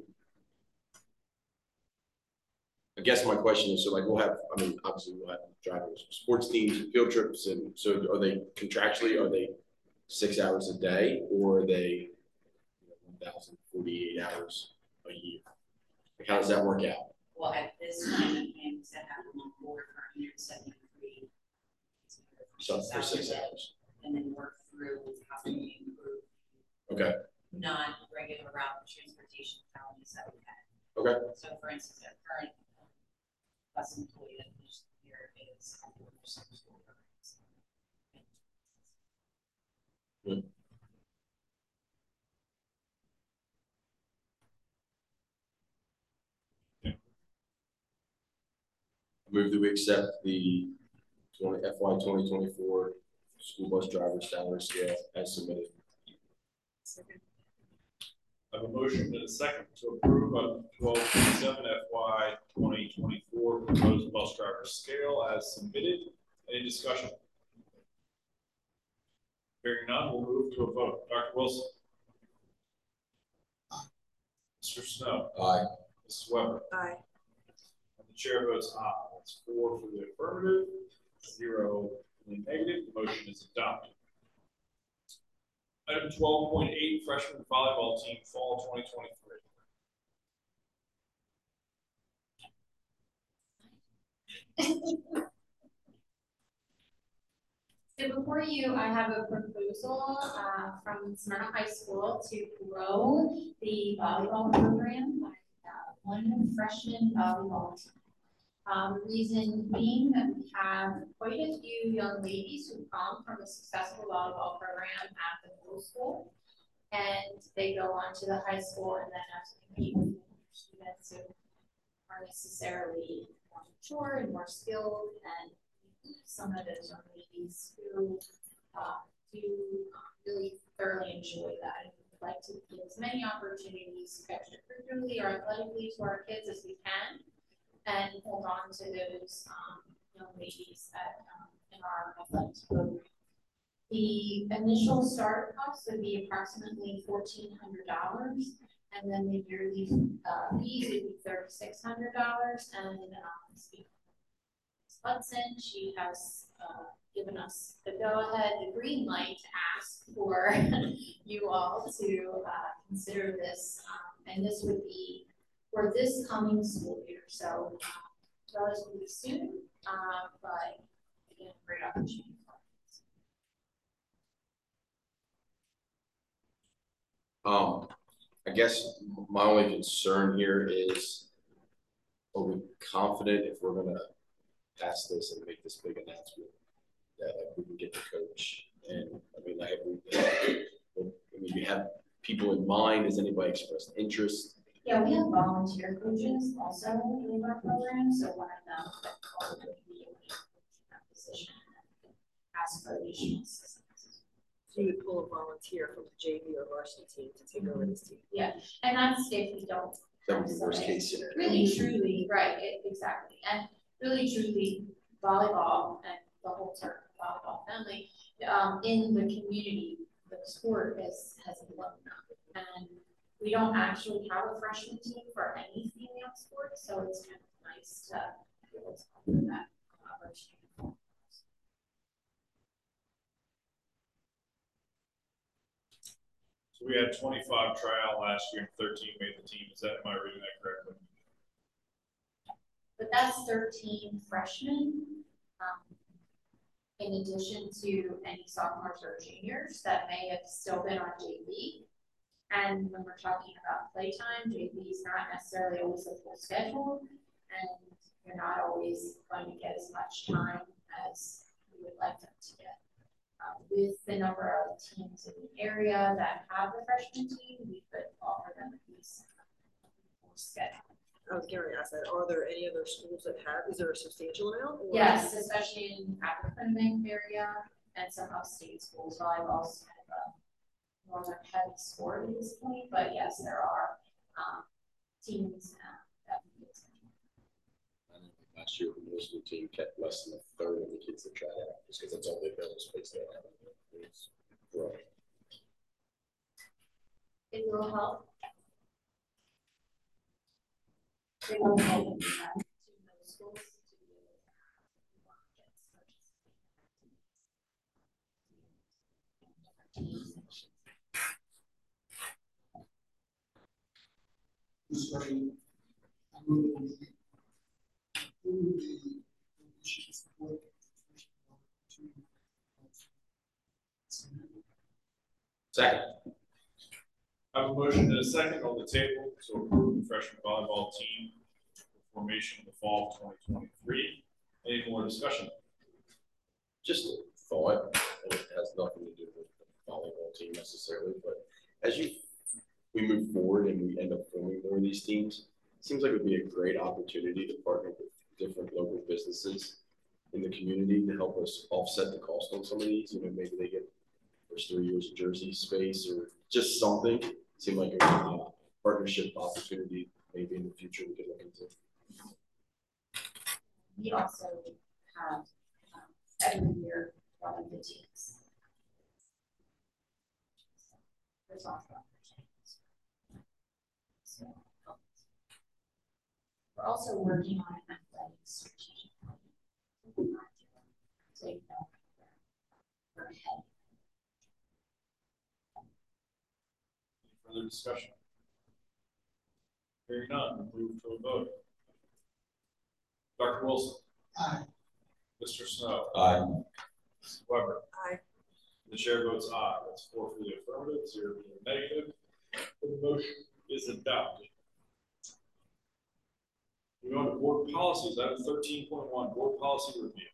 I guess my question is, so like we'll have, I mean, obviously we'll have drivers, sports teams, field trips, and so are they contractually, are they 6 hours a day, or are they 1,048 hours a year? Like how does that work out? Well, at this time, the plan is to have them on board for 173. So for 6 hours. And then work through how we improve. Okay. Non-regular route transportation challenges that we've had. Okay. So for instance, our current bus employee that finished the year is on board for some school programs. Good. Move that we accept the FY 2024 school bus driver salary scale as submitted. Second. I have a motion and a second to approve item 12.7 FY 2024 proposed bus driver scale as submitted. Any discussion? Hearing none, we'll move to a vote. Dr. Wilson? Mr. Snow? Aye. Mrs. Weber? Aye. And the chair votes aye. That's 4 for the affirmative, 0 for the negative. The motion is adopted. Item 12.8, freshman volleyball team fall 2023. So before you, I have a proposal from Smyrna High School to grow the volleyball program by one freshman volleyball team. Reason being that we have quite a few young ladies who come from a successful volleyball program at the middle school, and they go on to the high school and then have to compete with students who are necessarily more mature and more skilled, and some of those young ladies who do really thoroughly enjoy that and would like to give as many opportunities extracurricularly or athletically to our kids as we can, and hold on to those young ladies that in our athletics program. The initial start cost would be approximately $1,400, and then the yearly fees would be $3,600. And Ms. Hudson, she has given us the go-ahead, the green light to ask for you all to consider this, and this would be for this coming school year, so relatively soon, but again, great opportunity. I guess my only concern here is, are we confident if we're gonna pass this and make this big announcement that like we can get the coach? And I mean, like, you have people in mind. Has anybody expressed interest? Yeah, we have volunteer coaches also in our program, so one of them would probably be in that position and ask for additional assistance. So you would pull a volunteer from the JV or varsity team to take over this team. Yeah, and that's if we don't. That would be worst case scenario. Really, truly, right, exactly. And really, truly, volleyball and the whole term volleyball family in the community, the sport has blown up. And we don't actually have a freshman team for any female sport, so it's kind of nice to be able to offer that collaboration. So we had 25 tryout last year and 13 made the team. Is that, am I reading that correctly? But that's 13 freshmen, in addition to any sophomores or juniors that may have still been on JV. And when we're talking about playtime, JV is not necessarily always a full schedule, and you're not always going to get as much time as you would like them to get. With the number of teams in the area that have the freshman team, we could offer them at least a full schedule. I was going to ask that. Are there any other schools that have? Is there a substantial amount? Or? Yes, especially in African area and some upstate schools. Volleyball's kind of a northern heavy sport at this point, but yes, there are teams that we get. Last year, the middle school team kept less than a third of the kids that tried out, just because that's all they built space they have. It's growing. It will help. It will help to middle schools to be able Second. I have a motion and a second on the table to approve the freshman volleyball team formation in the fall of 2023. Any more discussion? Just a thought, and it has nothing to do with the volleyball team necessarily, but as we move forward and we end up forming more of these teams, it seems like it would be a great opportunity to partner with different local businesses in the community to help us offset the cost on some of these. You know, maybe they get first 3 years of jersey space or just something. It seemed like a partnership opportunity maybe in the future we could look into. we also have every year one of the teams. There's also opportunities. So we're also working on an athletic strategic plan. So you know we're ahead. Any further discussion? Hearing none, we'll move to a vote. Dr. Wilson. Aye. Mr. Snow. Aye. Mrs. Weber. Aye. The chair votes aye. That's 4 for the affirmative, 0 for the negative. The motion is adopted. Moving on to board policies, item 13.1, board policy review.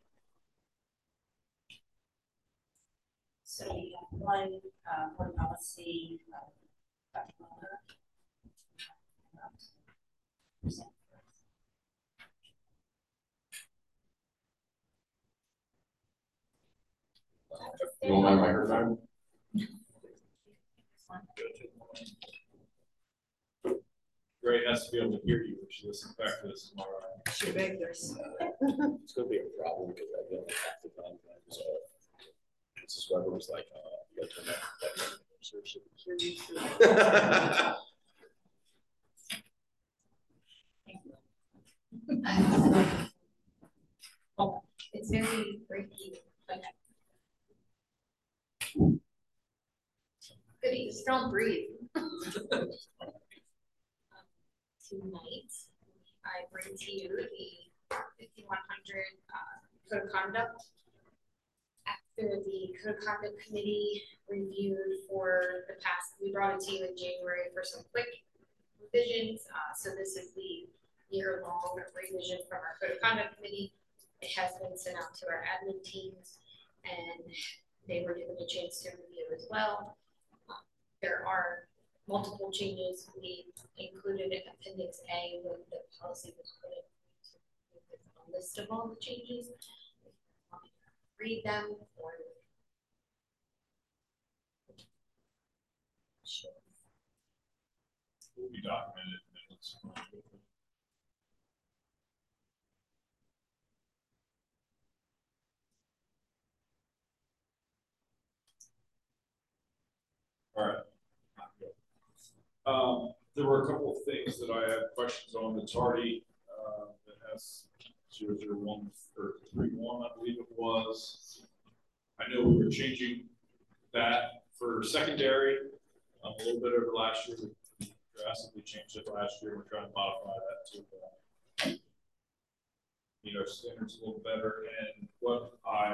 So we have one, board policy, Dr. Muller. You want my microphone? Gray has to be able to hear you when she listens back to this tomorrow. She begged us. It's gonna be a problem because I feel like half the time I was Mrs. Weber was like, you gotta turn that. So she could hear you too. It's very breaky, but. Goody, just don't breathe. Tonight, I bring to you the 5100 code of conduct. After the code of conduct committee reviewed for the past, we brought it to you in January for some quick revisions. So this is the year-long revision from our code of conduct committee. It has been sent out to our admin teams, and they were given a chance to review as well. There are multiple changes. We included Appendix A when the policy was put in, with a list of all the changes. If you want me to read them or sure. Will be documented in minutes. All right. There were a couple of things that I had questions on. The tardy that has 001 or 31, I believe it was. I know we were changing that for secondary a little bit over last year. We drastically changed it last year. We're trying to modify that to meet our standards a little better. And what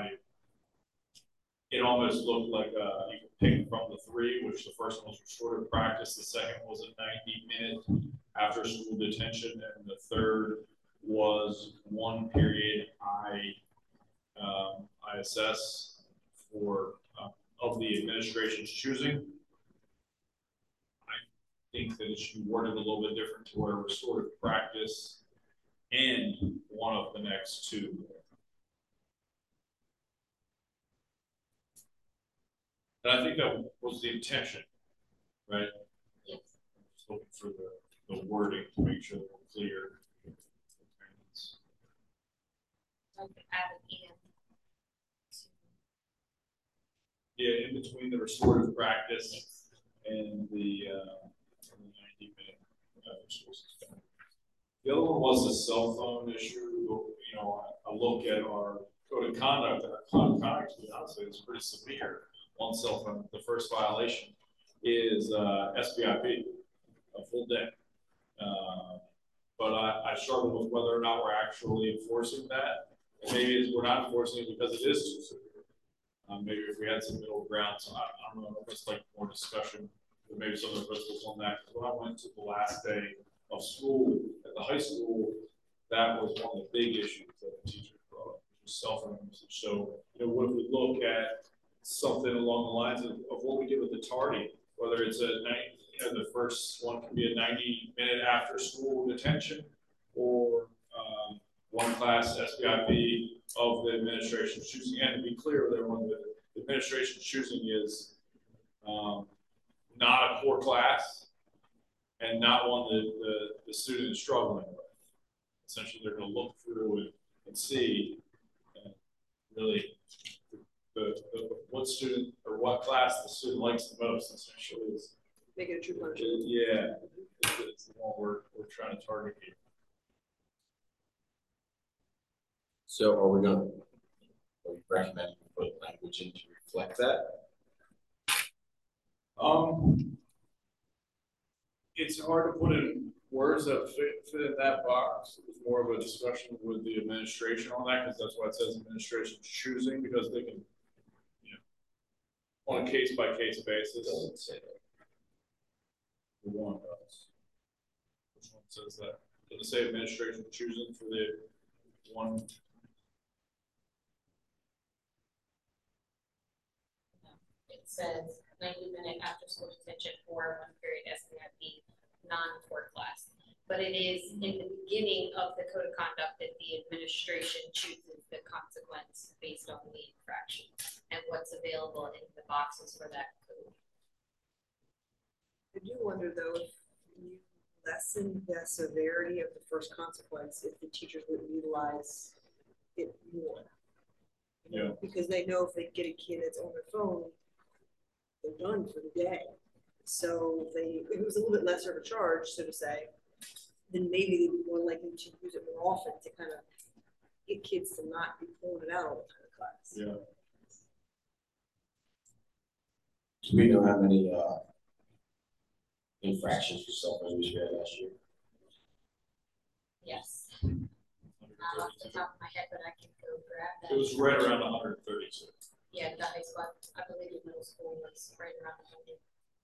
it almost looked like you could pick from the three, which the first one was restorative practice, the second was a 90-minute after school detention, and the third was 1 period ISS for of the administration's choosing. I think that it should be worded a little bit different to where restorative practice and one of the next two. And I think that was the intention, right? Yes. Just looking for the wording to make sure that we're clear. Like add an and. Yeah, in between the restorative practice and the 90-minute school suspension. The other one was the cell phone issue. You know, I look at our code of conduct, and our code of conduct, to be honest, is pretty severe on cell phone. The first violation is SBIP, a full day. But I struggle with whether or not we're actually enforcing that. And maybe we're not enforcing it because it is too severe. Maybe if we had some middle ground, so I don't know if it's like more discussion, but maybe some of the principals on that. Because when I went to the last day of school at the high school, that was one of the big issues that the teachers brought up, which was cell phone usage. So, you know, what if we look at something along the lines of what we did with the tardy, whether it's a night, you know, the first one can be a 90-minute after school detention, or one class SBIP of the administration's choosing. And to be clear, the one that the administration's choosing is not a core class and not one that the student is struggling with. Essentially, they're going to look through and see really what student or what class the student likes the most. Essentially, is make it a true punch. Yeah, it's the one we're trying to target here. So are we recommend we put language in to reflect that? It's hard to put in words that fit in that box. It was more of a discussion with the administration on that, because that's why it says administration choosing, because they can on a case-by-case It basis. doesn't say that. The one does. Which one says that? Does it say administration choosing for the one? It says 90-minute after-school detention for one period SBIP non-core class. But it is in the beginning of the code of conduct that the administration chooses the consequence based on the infraction and what's available in the boxes for that code. I do wonder though, if you lessen the severity of the first consequence, if the teachers would utilize it more. You know, because they know if they get a kid that's on their phone, they're done for the day. So if it was a little bit lesser of a charge, so to say, then maybe they'd be more likely to use it more often to kind of get kids to not be pulling it out all the time in class. Yeah. Do we know how many infractions for cell phones we had last year? Yes. Not off the top of my head, but I can go grab that. It was right around 132. Yeah, the high school, I believe in middle school was right around 100.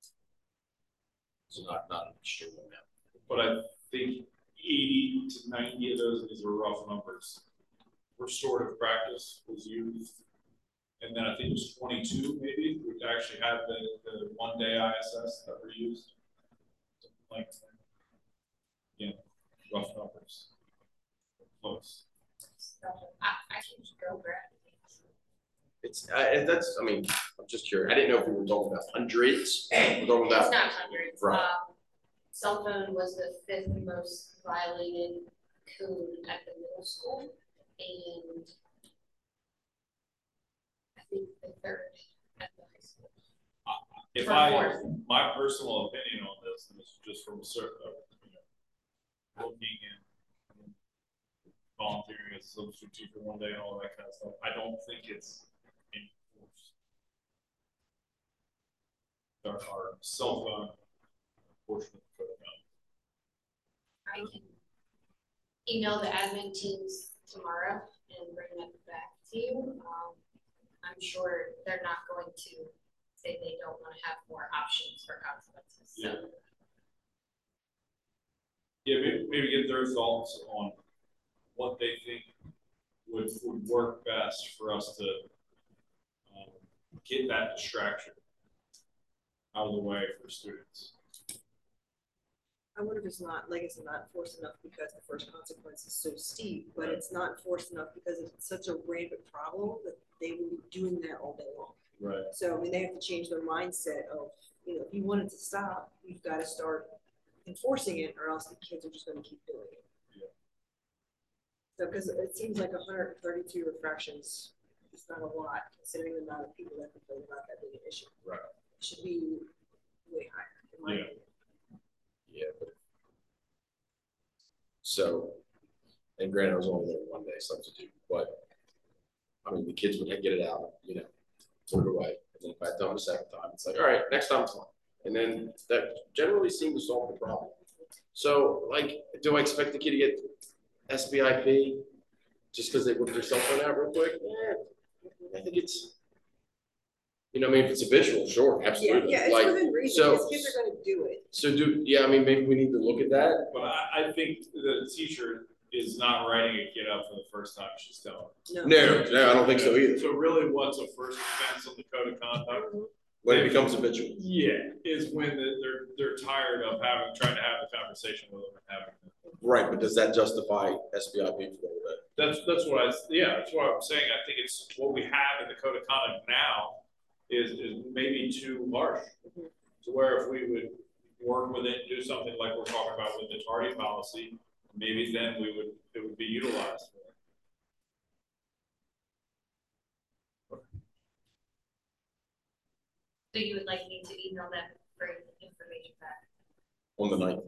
So not an extreme amount. But I think 80 to 90 of those, these are rough numbers, restorative practice was used. And then I think it was 22 maybe, which actually had the one-day ISS that were used. Like, yeah, rough numbers. Close. So I can go grab it. It's that's. I mean, I'm just curious. I didn't know if we were talking about hundreds. We're talking about. It's not hundreds. Right. Cell phone was the 5th most violated code at the middle school, and I think the 3rd at the high school. If my personal opinion on this, and this is just from a certain, looking and volunteering as a substitute teacher one day and all that kind of stuff, I don't think it's enforced. Our cell phone portion of the code. I can email the admin teams tomorrow and bring that back to you. I'm sure they're not going to say they don't want to have more options for consequences. So. Yeah, maybe get their thoughts on what they think would work best for us to get that distraction out of the way for students. I wonder if it's not, like it's not enforced enough because the first consequence is so steep, but it's not enforced enough because it's such a rampant problem that they will be doing that all day long. Right. So, I mean, they have to change their mindset of, if you want it to stop, you've got to start enforcing it or else the kids are just going to keep doing it. Yeah. So, because it seems like 132 refractions is not a lot considering the amount of people that complain about that being an issue. Right. It should be way higher, in my opinion. Yeah. So, and granted, I was only there one day substitute, but I mean, the kids would get it out, put it away, and then if I tell them a second time, it's like, all right, next time it's fine. And then that generally seemed to solve the problem. So, like, do I expect the kid to get SBIP just because they whip their cell phone out real quick? Yeah, I think it's, if it's habitual, sure, absolutely. Yeah, it's within reason, because kids are going to do it. So maybe we need to look at that. But I think the teacher is not writing a kid up for the first time she's telling. No, I don't think so either. So really what's a first offense on the code of conduct? When it becomes habitual. Yeah, is when they're tired of trying to have the conversation with them and having. Right, but does that justify SBIP for all that? That's what that's what I'm saying. I think it's what we have in the code of conduct now is maybe too harsh. To where if we would work with it and do something like we're talking about with the tardy policy, maybe then it would be utilized. So you would like me to email them for information back? On the 9th.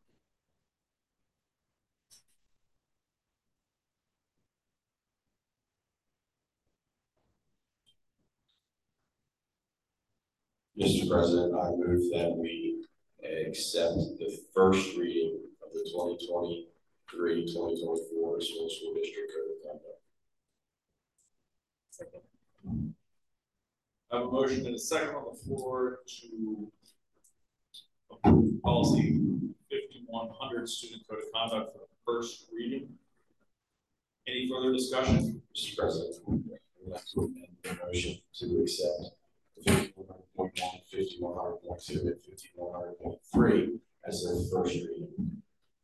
Mr. President, I move that we accept the first reading of the 2023-2024 school district code of conduct. Second. I have a motion and a second on the floor to approve policy 5100 student code of conduct for the first reading. Any further discussion? Mr. President, I'd like to amend the motion to accept 5100.1, 5100.2, and 5100.3 as their first reading.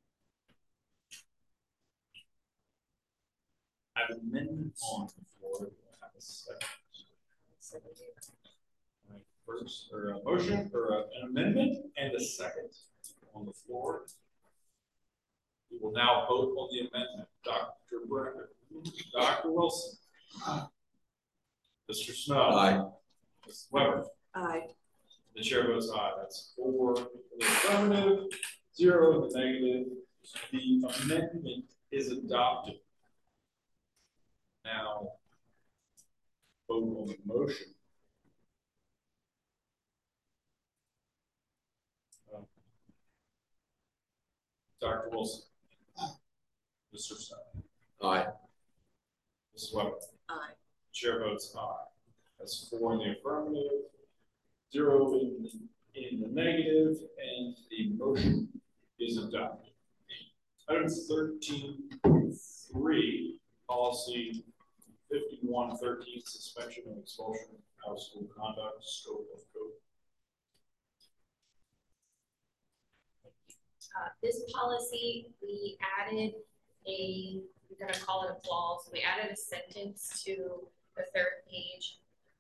I have an amendment on the floor. Do I have a second? All right, first, or a motion, or an amendment and a second on the floor. We will now vote on the amendment. Dr. Brenner, Dr. Wilson. Mr. Snow. Aye. Ms. Weber. Aye. The chair votes aye. That's 4 in the affirmative, 0 in the negative. The amendment is adopted. Now, vote on the motion. Dr. Wilson. Mr. Snow. Aye. Ms. Weber. Aye. Chair votes aye. That's 4 in the affirmative, 0 in the negative, and the motion is adopted. Item 13.3, policy 5113, suspension and expulsion out of school conduct, scope of code. This policy, we added we're gonna call it a clause, we added a sentence to the 3rd page.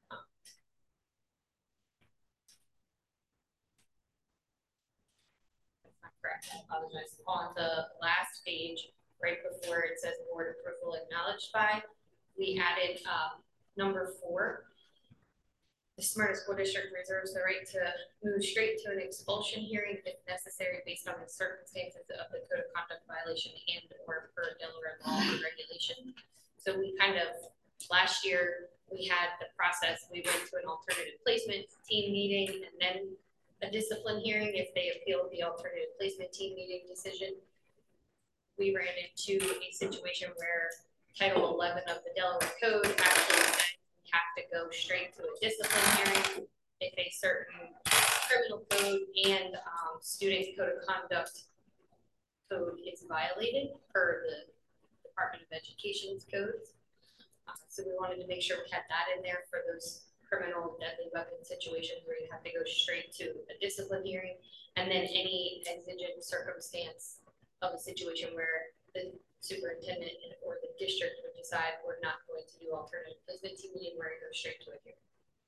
That's not correct, I apologize. On the last page, right before it says board approval acknowledged by, we added number 4. The Smyrna School District reserves the right to move straight to an expulsion hearing if necessary based on the circumstances of the code of conduct violation and or per Delaware law or regulation. So we kind of, last year, we had the process, we went to an alternative placement team meeting and then a discipline hearing if they appealed the alternative placement team meeting decision. We ran into a situation where Title 11 of the Delaware Code actually said have to go straight to a discipline hearing if a certain criminal code and student code of conduct code is violated per the Department of Education's codes. So we wanted to make sure we had that in there for those criminal deadly weapon situations where you have to go straight to a discipline hearing, and then any exigent circumstance of a situation where the superintendent or the district would decide we're not going to do alternative placement team meeting, we're going to go straight to a hearing.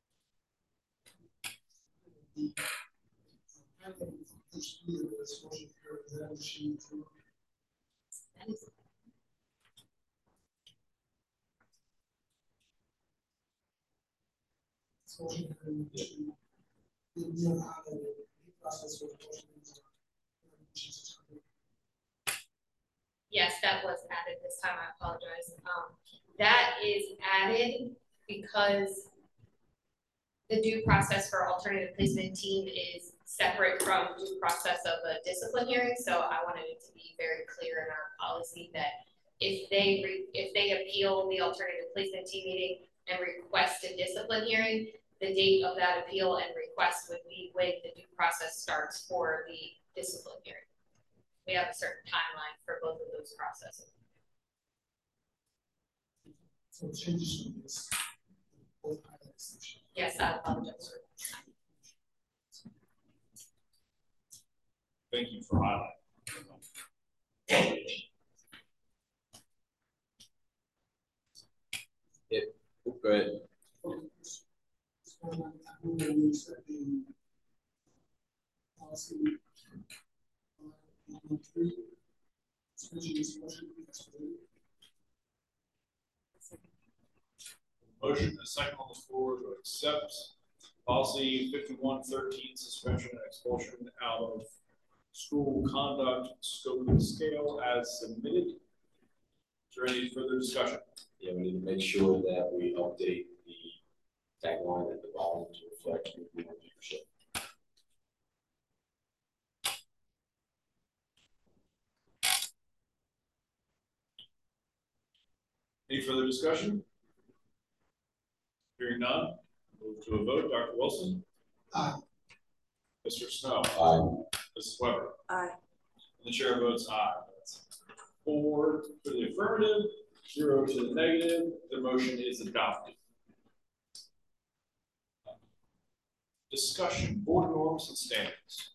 That is Yes, that was added this time. I apologize. That is added because the due process for alternative placement team is separate from due process of a discipline hearing. So I wanted it to be very clear in our policy that if they appeal the alternative placement team meeting and request a discipline hearing, the date of that appeal and request would be when the due process starts for the discipline hearing. We have a certain timeline for both of those processes. So changes from this. Yes, I apologize. Thank you for highlighting. Go ahead. Motion and a second on the floor to accept policy 5113, suspension and expulsion out of school conduct scope and scale as submitted. Is there any further discussion? Yeah, we need to make sure that we update the tagline at the bottom to reflect your leadership. Any further discussion? Hearing none, Move to a vote. Dr. Wilson? Aye. Mr. Snow? Aye. Mrs. Weber? Aye. And the chair votes aye. That's 4 to the affirmative, 0 to the negative. The motion is adopted. Discussion, board norms and standards.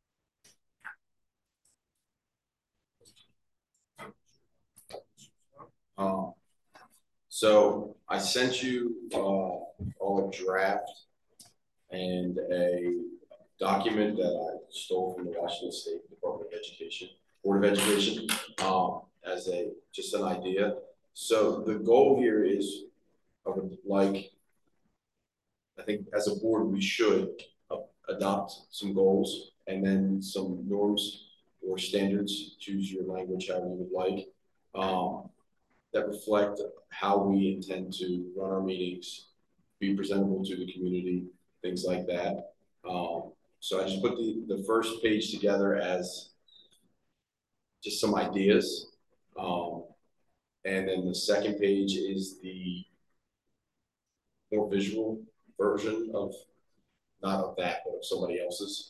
So I sent you all a draft and a document that I stole from the Washington State Department of Education, Board of Education, as just an idea. So the goal here is, I would like, I think as a board, we should adopt some goals and then some norms or standards, choose your language however you would like, that reflect how we intend to run our meetings, be presentable to the community, things like that. So I just put the first page together as just some ideas. And then the second page is the more visual version of, not of that, but of somebody else's.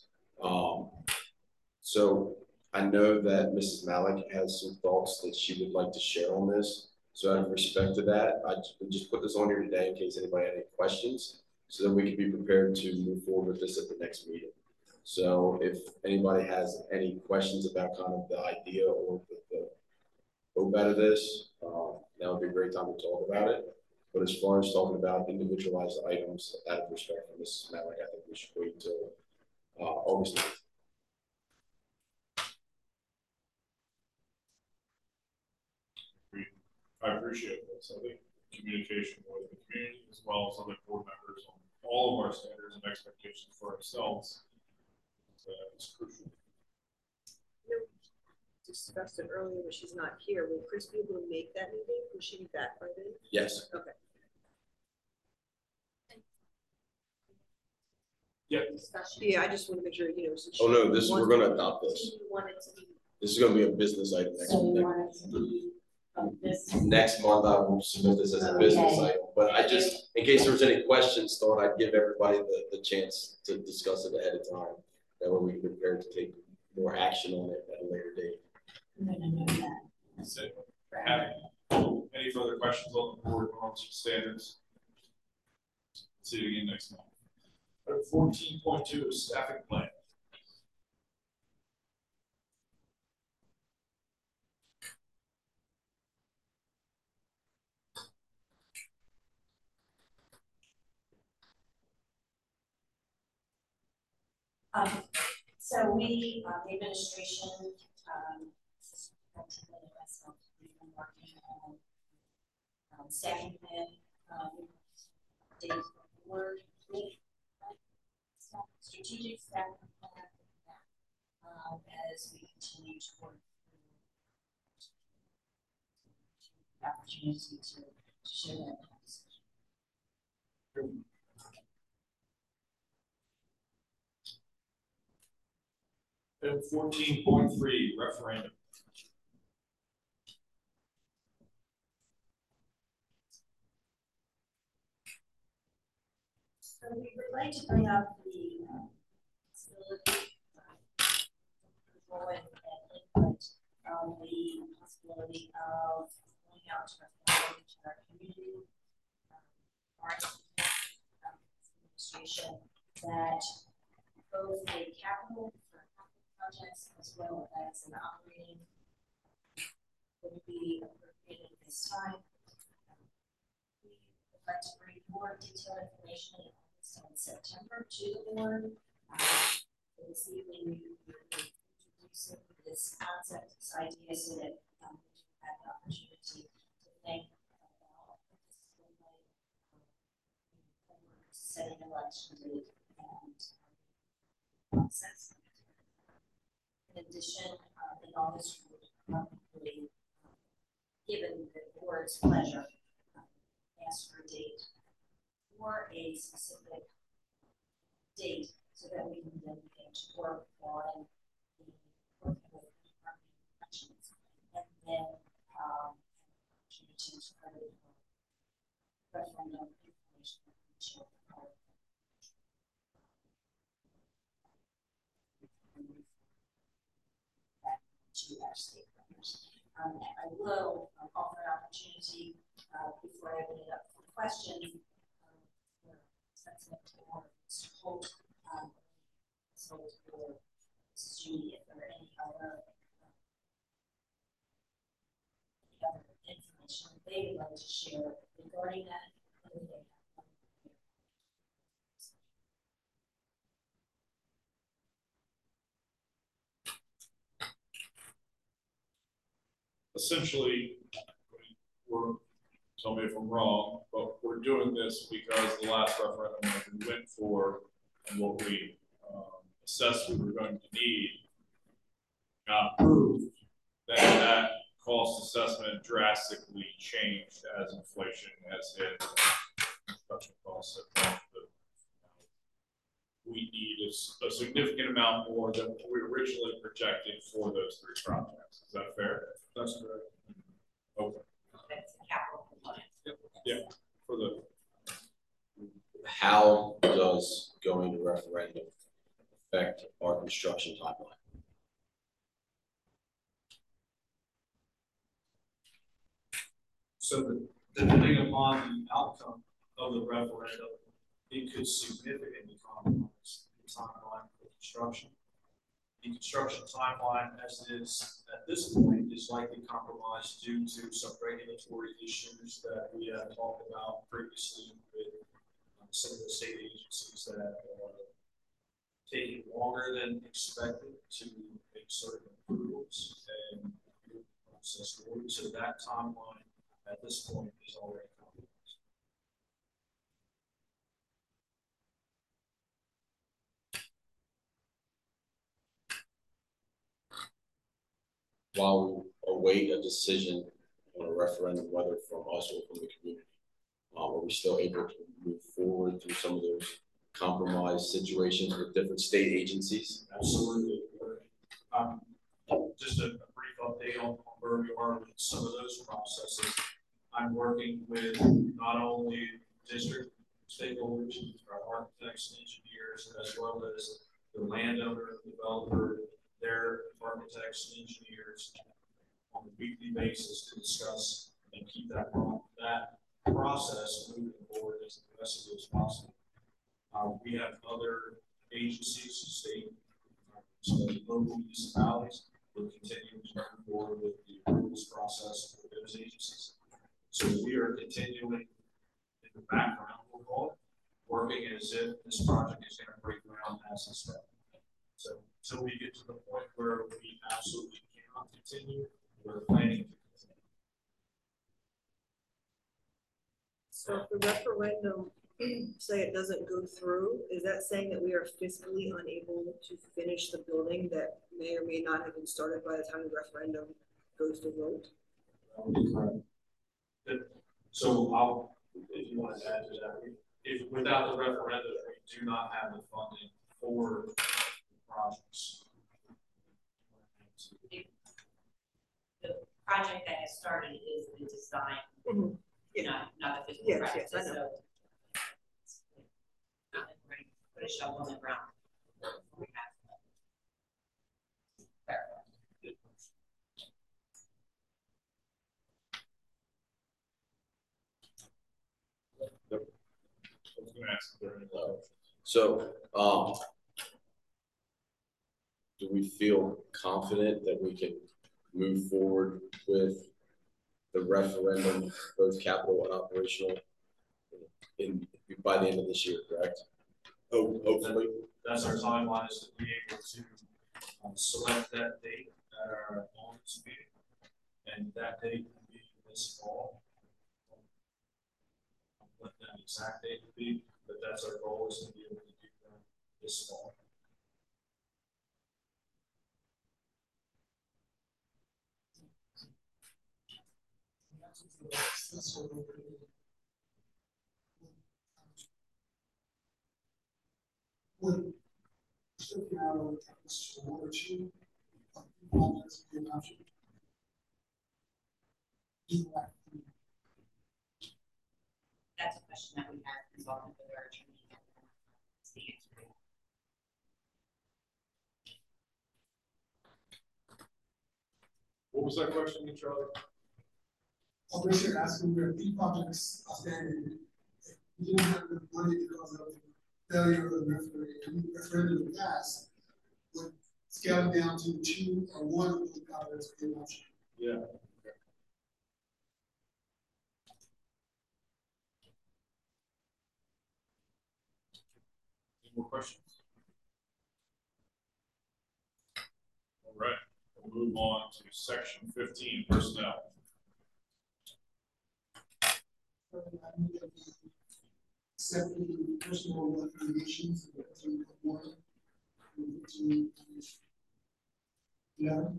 So I know that Mrs. Malik has some thoughts that she would like to share on this. So out of respect to that, I just put this on here today in case anybody had any questions, so that we can be prepared to move forward with this at the next meeting. So if anybody has any questions about kind of the idea or the hope out of this, that would be a great time to talk about it. But as far as talking about individualized items, out of respect for Mrs. Malik, I think we should wait until August 9th. I appreciate this. I think communication with the community as well as other board members on all of our standards and expectations for ourselves is crucial. You discussed it earlier, but she's not here. Will Chris be able to make that meeting? Will she be back by then? Yes. Okay. Yeah. Yeah, I just want to make sure, you know. Since Oh no, she we're going to adopt this. She wanted to be. This is going to be a business item So we want it to be this. next month. I will submit this as a business item. But I just, in case there was any questions, thought I'd give everybody the chance to discuss it ahead of time. That way we can prepare to take more action on it at a later date. I'm gonna know that. That's it. Any further questions on the board norms and standards? See you again next month. 14.2 staffing plan. So we, the administration, we've been working on staffing plan, days forward with strategic staffing plan as we continue to work through the opportunity to share that. And 14.3 referendum. So we would like to bring up the possibility and input on the possibility of going out to our community, our administration, that both a capital projects as well as an operating would be appropriate at this time. We would like to bring more detailed information on September to the board. This evening we will be introducing this concept, this idea, so that we have the opportunity to think about setting election date and process. In addition, in August, we would probably, given the board's pleasure, ask for a date or a specific date so that we can then begin to work on the working with the Department of Corrections and then opportunities for referendum information. to our stakeholders. And I will offer an opportunity before I open it up for questions. Or Mr. Holt, so for Mrs. Judy, if there are any other information they would like to share regarding that. Essentially, tell me if I'm wrong, but we're doing this because the last referendum that we went for and what we assessed we were going to need got approved. Then that cost assessment drastically changed as inflation has hit. Construction costs have gone up. We need a significant amount more than what we originally projected for those 3 projects. Is that fair? That's correct. Okay. That's the capital component. Yeah. For the How does going to referendum affect our construction timeline? So depending upon the outcome of the referendum, it could significantly compromise the timeline for construction. The construction timeline as it is at this point is likely compromised due to some regulatory issues that we have talked about previously with some of the state agencies that are taking longer than expected to make certain approvals and process forward. So that timeline at this point is already compromised. While we await a decision on a referendum, whether from us or from the community, are we still able to move forward through some of those compromised situations with different state agencies? Absolutely. Just a brief update on where we are with some of those processes. I'm working with not only district stakeholders, our architects and engineers, as well as the landowner, developer, their architects and engineers on a weekly basis to discuss and keep that process moving forward as aggressively as possible. We have other agencies, state, local municipalities. We're continuing to move forward with the approvals process for those agencies. So we are continuing in the background, we'll call it, working as if this project is going to break ground as expected. So until we get to the point where we absolutely cannot continue, we're planning to continue. So if the referendum, say it doesn't go through, is that saying that we are fiscally unable to finish the building that may or may not have been started by the time the referendum goes to vote? That would be correct. So if you want to add to that, if without the referendum, we do not have the funding for the projects. The project that has started is the design, not the physical Yes, project. yes, I know. So, not ready to put a shovel in the ground. We have So, do we feel confident that we can move forward with the referendum, both capital and operational, by the end of this year, correct? Hopefully. That's our timeline, is to be able to select that date at our owners meeting, and that date will be this fall. What that exact date will be, but that's our goal, is to be able to do that this fall. Would stripping out of this water issue, projects be an option? That's a question that we have consulted with our attorney. That's the answer. What was that question, Charlie? I'm basically asking where the projects are standing. If we didn't have enough money because of the failure of the referendum to pass, would scale it down to 2 or 1 of those projects be an option? Yeah. Any more questions? All right, we'll move on to section 15, personnel. Accept the personal recommendations of the 1 to 11.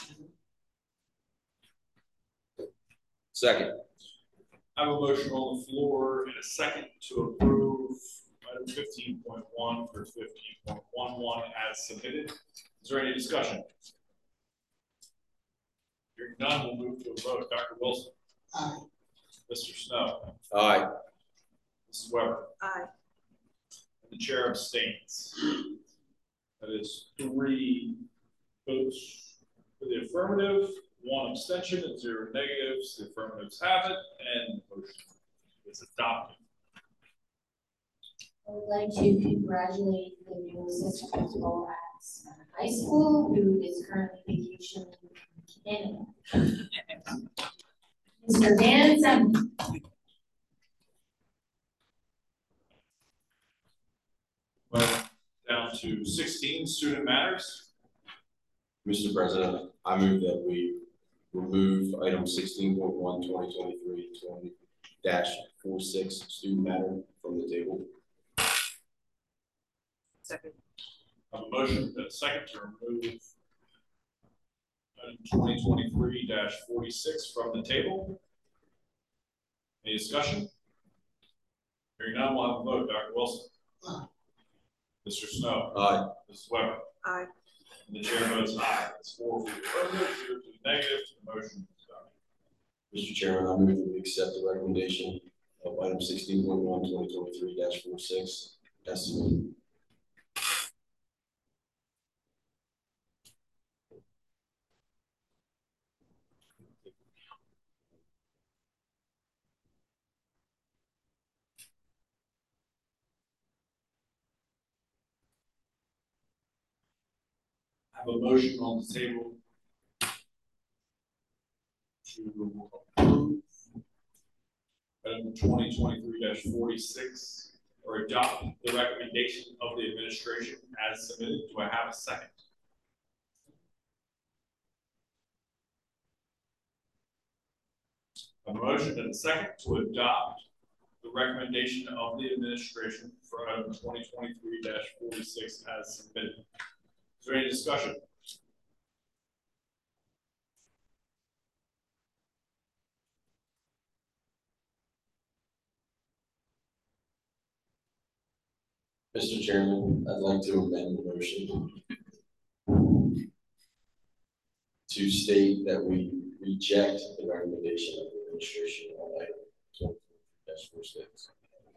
Second. I have a motion on the floor and a second to approve item 15.1 for 15.11 as submitted. Is there any discussion? Hearing none, we'll move to a vote. Dr. Wilson. Aye. Mr. Snow. Aye. Mrs. Weber. Aye. And the chair abstains. That is 3 votes for the affirmative, 1 abstention, and 0 negatives. The affirmatives have it, and the motion is adopted. I would like to congratulate the new assistant principal at Smyrna High School, who is currently vacationing in Canada. Mr. Dan Simon. Well, down to 16, student matters. Mr. President, I move that we remove item 16.1 2023-20-46 student matter from the table. Second. I have a motion and a second to remove item 2023-46 from the table. Any discussion? Hearing none, we'll have a vote. Dr. Wilson. Aye. Mr. Snow. Aye. Mrs. Weber. Aye. And the chair votes aye. It's 4 for the affirmative, 0 to the negative. The motion is done. Mr. Chairman, I move that we accept the recommendation of item 16.1 2023-46 as submitted. I have a motion on the table to approve item 2023-46 or adopt the recommendation of the administration as submitted. Do I have a second? A motion and a second to adopt the recommendation of the administration for item 2023-46 as submitted. Is there any discussion? Mr. Chairman, I'd like to amend the motion to state that we reject the recommendation of the administration on item 2023-46.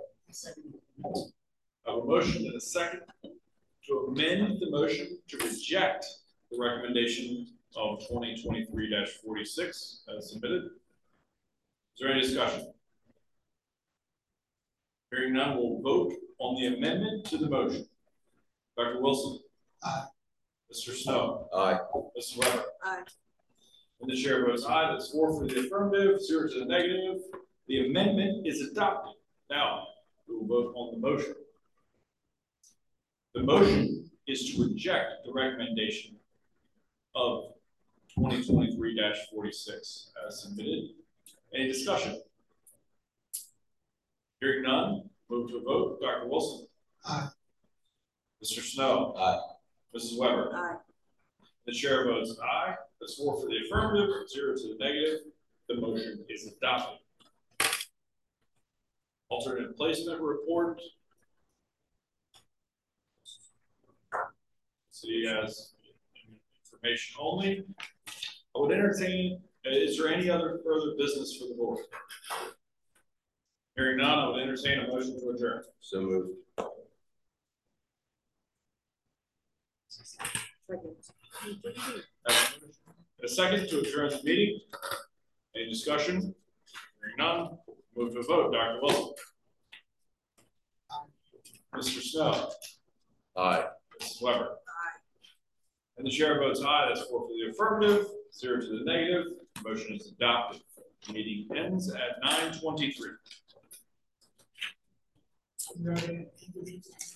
I have a motion and a second to amend the motion to reject the recommendation of 2023-46 as submitted. Is there any discussion? Hearing none, we'll vote on the amendment to the motion. Dr. Wilson. Aye. Mr. Snow. Aye. Mrs. Weber. Aye. And the chair votes aye. That's 4 for the affirmative, 0 to the negative. The amendment is adopted. Now, we will vote on the motion. The motion is to reject the recommendation of 2023-46 as submitted. Any discussion? Hearing none, move to a vote. Dr. Wilson. Aye. Mr. Snow. Aye. Mrs. Weber. Aye. The chair votes aye. That's 4 for the affirmative, 0 to the negative. The motion is adopted. Alternate placement report. City has information only. I would entertain, is there any other further business for the board? Hearing none, I would entertain a motion to adjourn. So moved. Second. I have a motion A second to adjourn the meeting. Any discussion? Hearing none, move to a vote. Dr. Wilson. Mr. Snow. Aye. Mrs. Weber. And the chair votes aye. That's 4 for the affirmative, 0 to the negative. Motion is adopted. Meeting ends at 9:23.